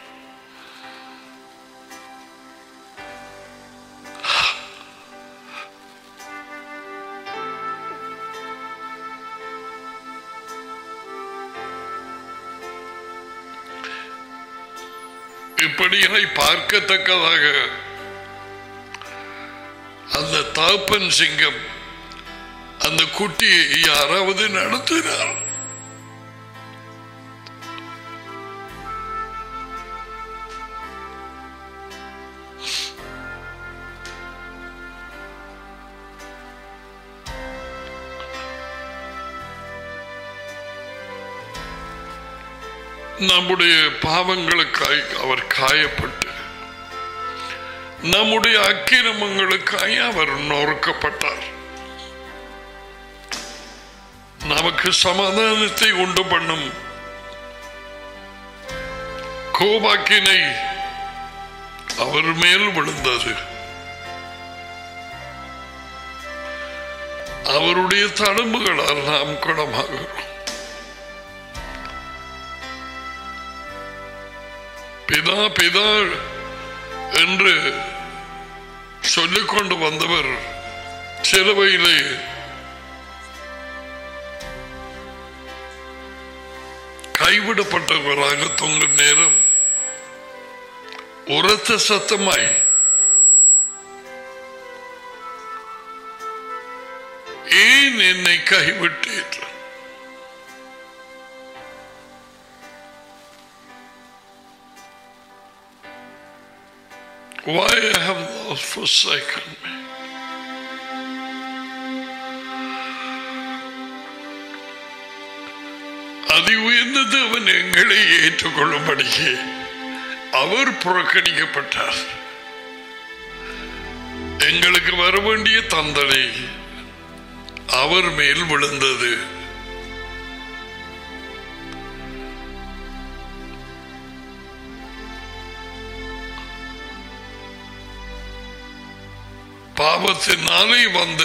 இப்படியாய் பார்க்கத்தக்கதாக அந்த தாப்பன் சிங்கம் அந்த குட்டியை யாராவது நடத்தினார். நம்முடைய பாவங்களுக்காய் அவர் காயப்பட்டு, நம்முடைய அக்கிரமங்களுக்காய் அவர் நொறுக்கப்பட்டார். நமக்கு சமாதானத்தை உண்டு பண்ணும் கோபாக்கினை அவர் மேல் விழுந்தது. அவருடைய தழும்புகளால் நாம் குணமாகிறோம். பிதா பிதா என்று சொல்லிக் கொண்டு வந்தவர் சிலுவையிலே கைவிடப்பட்டவராக தொங்கும் நேரம் உரத்த சத்தமாய் ஏன் என்னை கைவிட்டீர்? Why have thou forsaken me? அதி உயர்ந்த தேவன் எங்களை ஏற்றுக்கொள்ளும்படிக்கு அவர் புறக்கணிக்கப்பட்டார். எங்களுக்கு வர வேண்டிய தண்டனை அவர் மேல் விழுந்தது. பாவத்தினாலே வந்த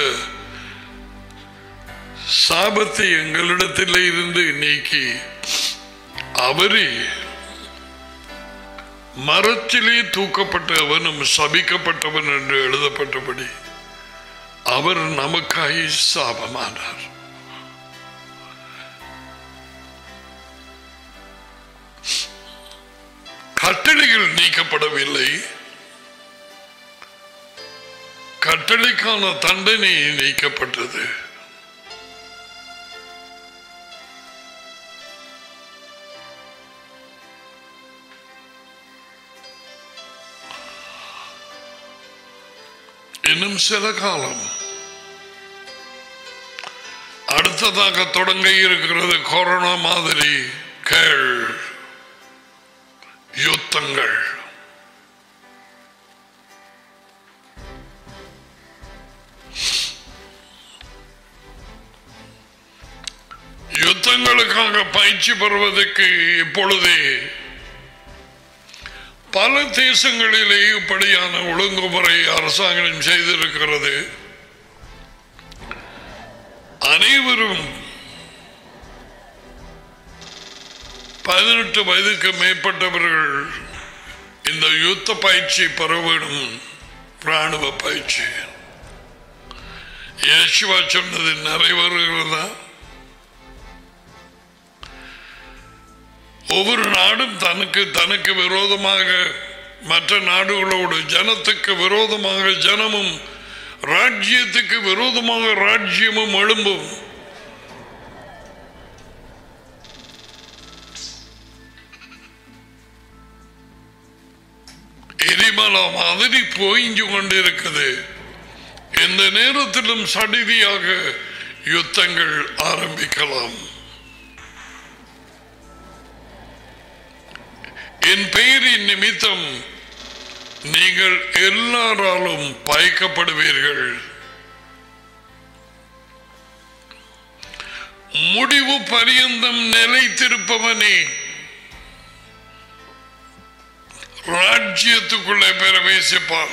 சாபத்தை எங்களிடத்தில் இருந்து நீக்கி அவரே மரத்திலே தூக்கப்பட்டவனும் சபிக்கப்பட்டவன் என்று எழுதப்பட்டபடி அவர் நமக்காய் சாபமானார். கட்டளைகள் நீக்கப்படவில்லை, கட்டளைக்கான தண்டனை நீக்கப்பட்டது. இன்னும் சில காலம் அடுத்ததாக தொடங்க இருக்கிறது கொரோனா மாதிரி கேள் யுத்தங்கள். யுத்தங்களுக்காக பயிற்சி பெறுவதற்கு இப்பொழுதே பல தேசங்களிலே இப்படியான ஒழுங்குமுறை அரசாங்கம் செய்திருக்கிறது. அனைவரும் பதினெட்டு வயதுக்கு மேற்பட்டவர்கள் இந்த யுத்த பயிற்சி பெற வேண்டும். ராணுவ பயிற்சி இயேசுவா சொன்னது நிறைவேறுகிறதா? ஒவ்வொரு நாடும் தனக்கு தனக்கு விரோதமாக மற்ற நாடுகளோடு ஜனத்துக்கு விரோதமாக ஜனமும் ராஜ்யத்துக்கு விரோதமாக ராஜ்யமும் எழும்பும். எரிமலை மாதிரி போய்ஞ்சு கொண்டிருக்குது. எந்த நேரத்திலும் சடிதியாக யுத்தங்கள் ஆரம்பிக்கலாம். என் பெயரின் நிமித்தம் நீங்கள் எல்லாராலும் பயக்கப்படுவீர்கள். முடிவு பரியந்தம் நிலைத்திருப்பவனே ராஜ்யத்துக்குள்ளே பிரவேசிப்பார்.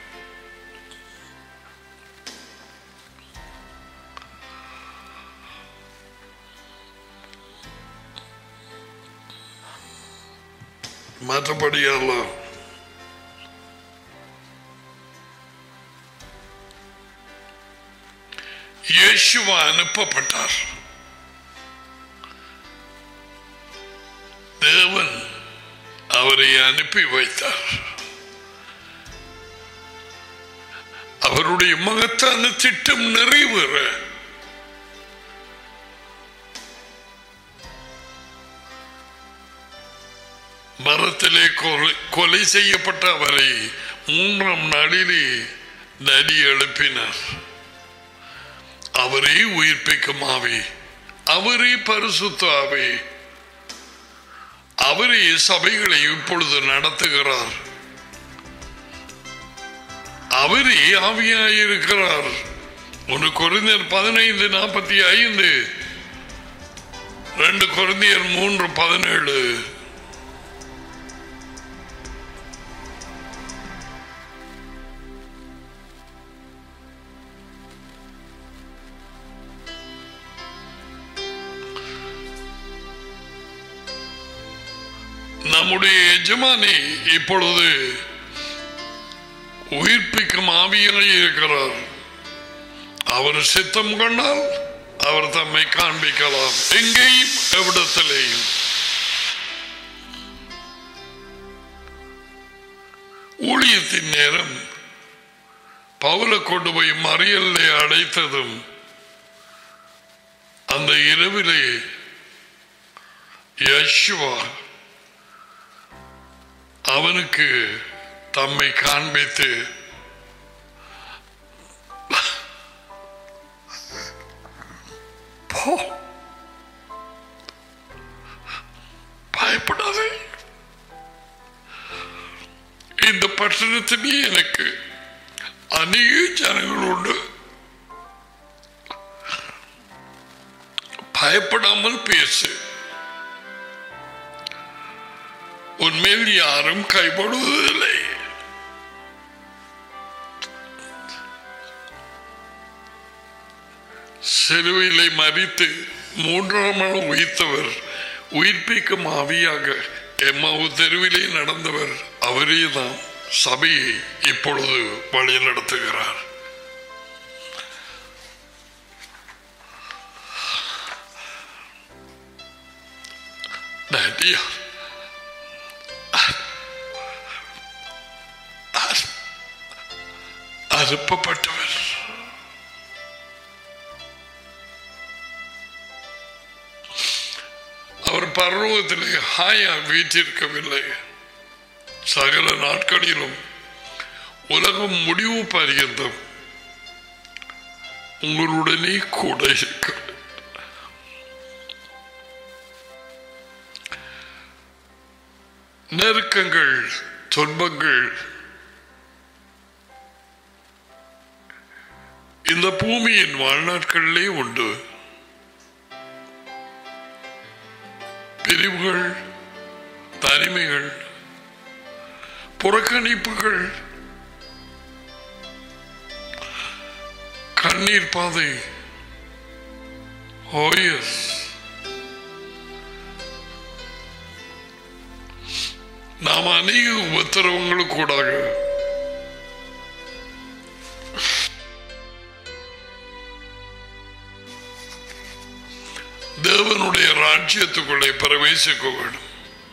மற்றபடியல்ல. இயேசுவா அனுப்பப்பட்டார். தேவன் அவரை அனுப்பி வைத்தார். அவருடைய மகத்தான திட்டம் நிறைவேற மரத்திலே கொலை செய்யப்பட்ட அவரை மூன்றாம் நாளிலே நடி எழுப்பினார். அவரே உயிர்ப்பிக்கும் ஆவி, அவரே பரிசுத்த ஆவி, அவரே சபைகளை இப்பொழுது நடத்துகிறார். அவரே ஆவியாயிருக்கிறார். ஒன்று கொரிந்தியர் பதினைந்து நாற்பத்தி ஐந்து, ரெண்டு கொரிந்தியர் மூன்று பதினேழு. நம்முடைய எஜமானி இப்பொழுது உயிர்ப்பிக்கும் ஆவியாக இருக்கிறார். அவர் சித்தம் கொண்டால் அவர் தம்மை காண்பிக்கலாம் எங்கேயும் எவ்விடத்திலேயும். ஊழியத்தின் நேரம் பவுலை கொண்டு போய் மறியலை அடைத்ததும் அந்த இரவிலே யேசுவா அவனுக்கு தம்மை காண்பித்து பயப்படாதே, இந்த பட்டணத்திலே எனக்கு அநேக ஜனங்கள் உண்டு, பயப்படாமல் பேசு, உன்மேல் யாரும் கைப்படுவதில்லை. சிலுவையிலே மரித்து மூன்றாம் நாள் உயிர்த்தவர், உயிர்ப்பிக்கும் ஆவியாக எம்மாவு தெருவிலே நடந்தவர் அவரே தான் சபையை இப்பொழுது வழி நடத்துகிறார். அனுப்பப்பட்டவர். அவர் பர்வதத்திலே ஹாயா வீற்றிருக்கவில்லை. சகல நாட்களிலும் உலகம் முடிவு பரியந்தம் உங்களுடனே கூட இருக்கிறது. நெருக்கங்கள், துன்பங்கள் இந்த பூமியின் வாழ்நாட்களிலே உண்டு. பிரிவுகள், தனிமைகள், புறக்கணிப்புகள், கண்ணீர் பாதை. ஓ எஸ், நாம் அநேக உபத்திரவங்களுக்கு கூடாக தேவனுடைய ராஜ்யத்துக்குள்ளே பிரவேசிக்க வேண்டும்.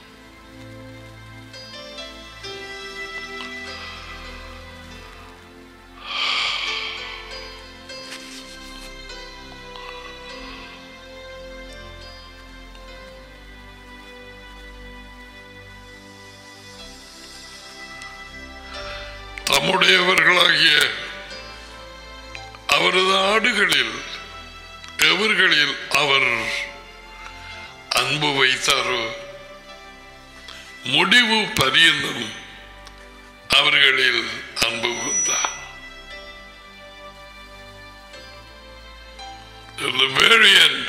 தம்முடையவர்களாகிய அவரது ஆடுகளில் எவர்களில் அவர் அன்பு வைத்தாரோ முடிவு பரியந்தம் அவர்களில் அன்பு கொண்டார். The very end.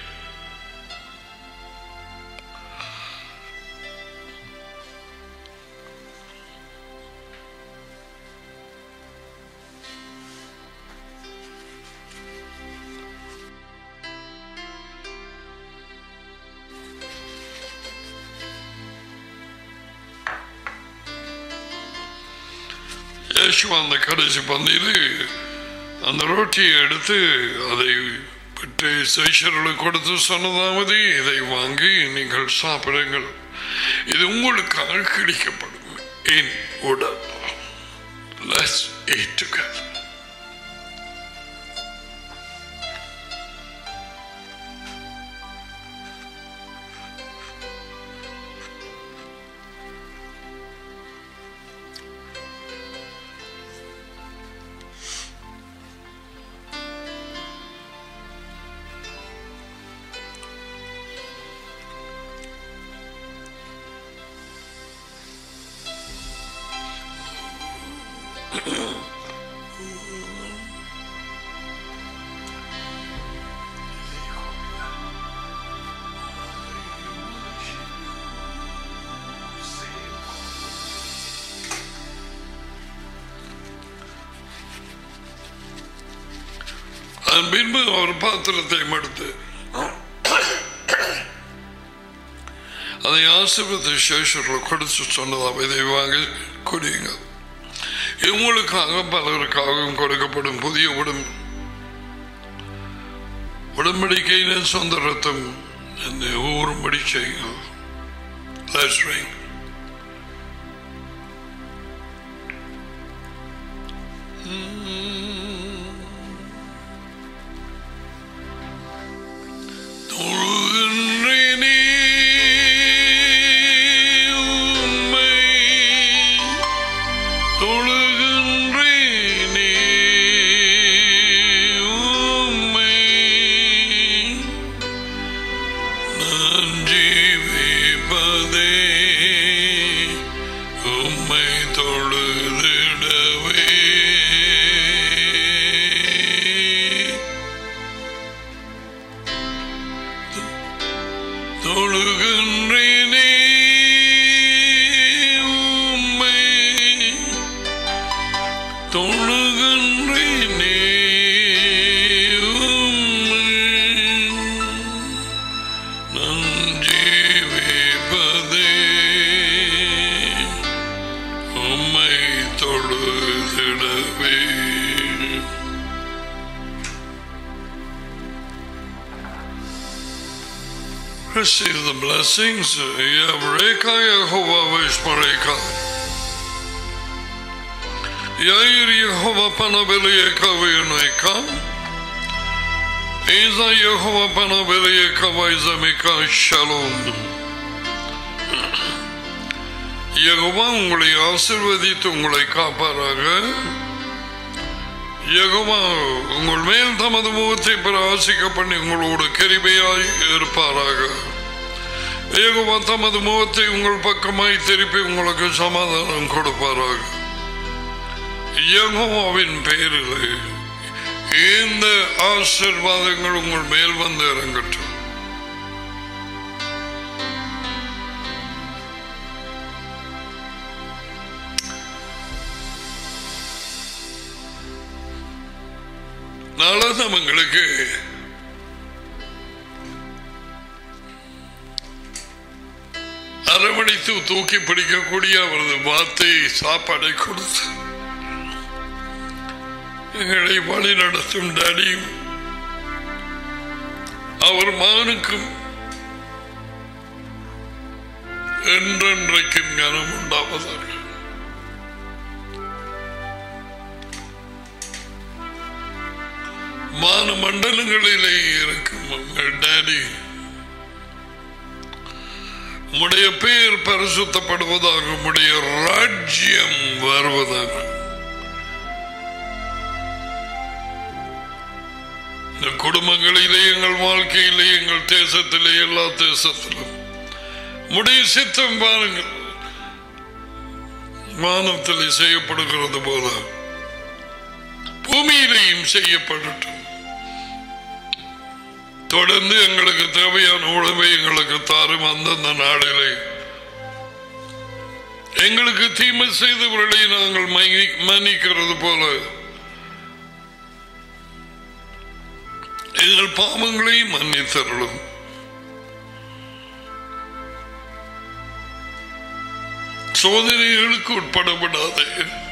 அந்த கடைசி பந்தியில் அந்த ரொட்டியை எடுத்து அதை பெற்று சைஷர்களுக்கு கொடுத்து சொன்னதாவது, இதை வாங்கி நீங்கள் சாப்பிடுங்கள், இது உங்களுக்காக கிடைக்கப்படும் என் உடல். Let's eat together. அதன் பின்பு அவர் பாத்திரத்தை எடுத்து அதை ஆசீர்வதித்து சேஷர்கள் கொடுத்து சொன்னதாக, இதை வாங்கி குடியுங்க, இவங்களுக்காக பலருக்காகவும் கொடுக்கப்படும் புதிய உடம் உடன்படிக்கையின் சொந்த ரத்தம் என்னை ஊறும்படி செய்யுங்கள். Let's drink. Receive the blessings. Yavreka Yehovah Vishmareka. Yair Yehova Panabele Kavayuneka Eza Yehova Panabele Kavaizameka Shalom. Jehovah உங்களை ஆசீர்வதித்து உங்களை காப்பாராக. யெகோவா உங்கள் மேல் தமது முகத்தை பிரகாசிக்க பண்ணி உங்களோடு கிருபையாய் இருப்பாராக. யெகோவா தமது முகத்தை உங்கள் பக்கமாய் திருப்பி உங்களுக்கு சமாதானம் கொடுப்பாராக. யெகோவாவின் பெயரில் இந்த ஆசீர்வாதங்கள் உங்கள் மேல் வந்து இறங்கட்டும். நாளை நம்மங்களுக்கு அரவணைத்து தூக்கி பிடிக்கக்கூடிய அவரது வார்த்தையை சாப்பாடை கொடுத்து எங்களை வழி நடத்தும் டாடியும் அவர் மகனுக்கும் என்றென்றைக்கும் கனம் உண்டாவதாக. மான மண்டலங்களிலே இருக்கும் உங்கள் டாடி உம்முடைய பெயர் பரிசுத்தப்படுவதாக, உம்முடைய ராஜ்யம் வருவதாக. இந்த குடும்பங்களிலே, எங்கள் வாழ்க்கையிலே, எங்கள் தேசத்திலே, எல்லா தேசத்திலும் உம்முடைய சித்தம் பாருங்கள், வானத்திலே செய்யப்படுகிறது போல பூமியிலேயும் செய்யப்படட்டும். தொடர்ந்து எங்களுக்கு தேவையான உணவை எங்களுக்கு தாரும். அந்தந்த நாளிலே எங்களுக்கு தீமை செய்தவர்களை நாங்கள் மன்னிக்கிறது போல எங்கள் பாவங்களை மன்னித்தருளும். சோதனைகளுக்கு உட்படப்படாதே.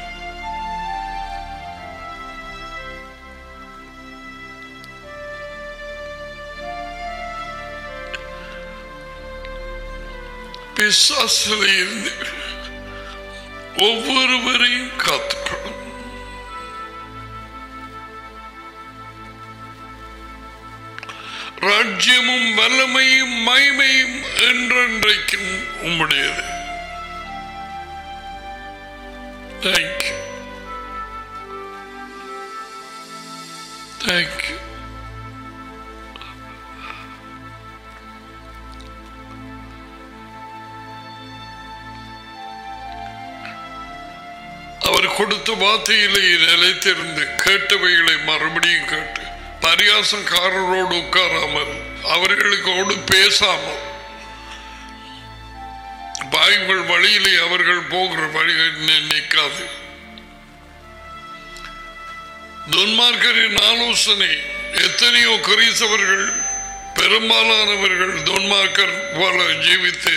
பிசாசிலே இருந்து ஒவ்வொருவரையும் காத்துக்கணும். ராஜ்யமும் வல்லமையும் மகிமையும் என்றென்றைக்கும் உம்முடையது. Thank you, thank you. அவர் கொடுத்த வார்த்தையிலே நிலைத்திருந்து கேட்டவைகளை மறுபடியும் கேட்டு பரியாசக்காரரோடு உட்காராமல் அவர்களுக்கோடு பேசாமல் பாய்கள் வழியிலே அவர்கள் போகிற வழிகள் நிற்காது. துன்மார்க்கரின் ஆலோசனை எத்தனையோ கிறிஸ்தவர்கள் பெரும்பாலானவர்கள் துன்மார்க்கர் போல ஜீவித்து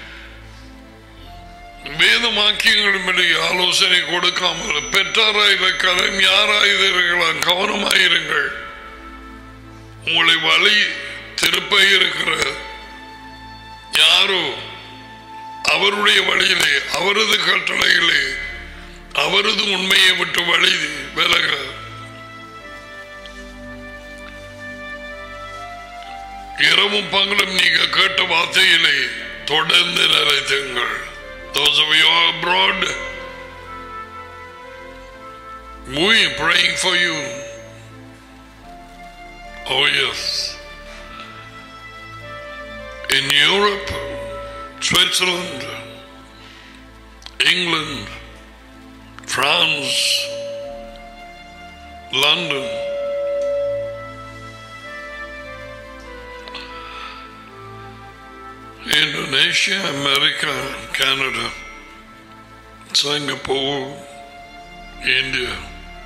வேதமாக்கியங்களுடைய ஆலோசனை கொடுக்காமல் பெற்றாராயிர கலம் யாராயிருங்களா கவனமாயிருங்கள். உங்களை வழி திருப்ப இருக்கிற யாரோ அவருடைய வழியிலே அவரது கட்டளையிலே அவரது உண்மையை விட்டு வழி விலக இரவும் பகலும் நீங்க கேட்ட வார்த்தையிலே தொடர்ந்து நிறைத்துங்கள். Those of you abroad, we are praying for you. Oh yes. In Europe, Switzerland, England, France, London, Indonesia, America, Canada, Singapore, India,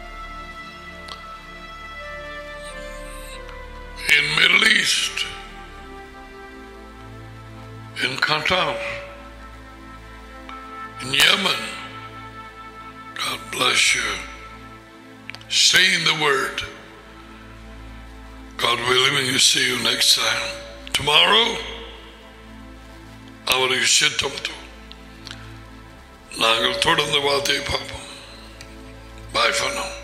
in Middle East, in Qatar, in Yemen. God bless you. Stay in the Word. God willing, we'll see you next time. Tomorrow, அவருக்கு சித்தம் நாங்கள் தொடர்ந்து வார்த்தையை பார்ப்போம். Bye for now.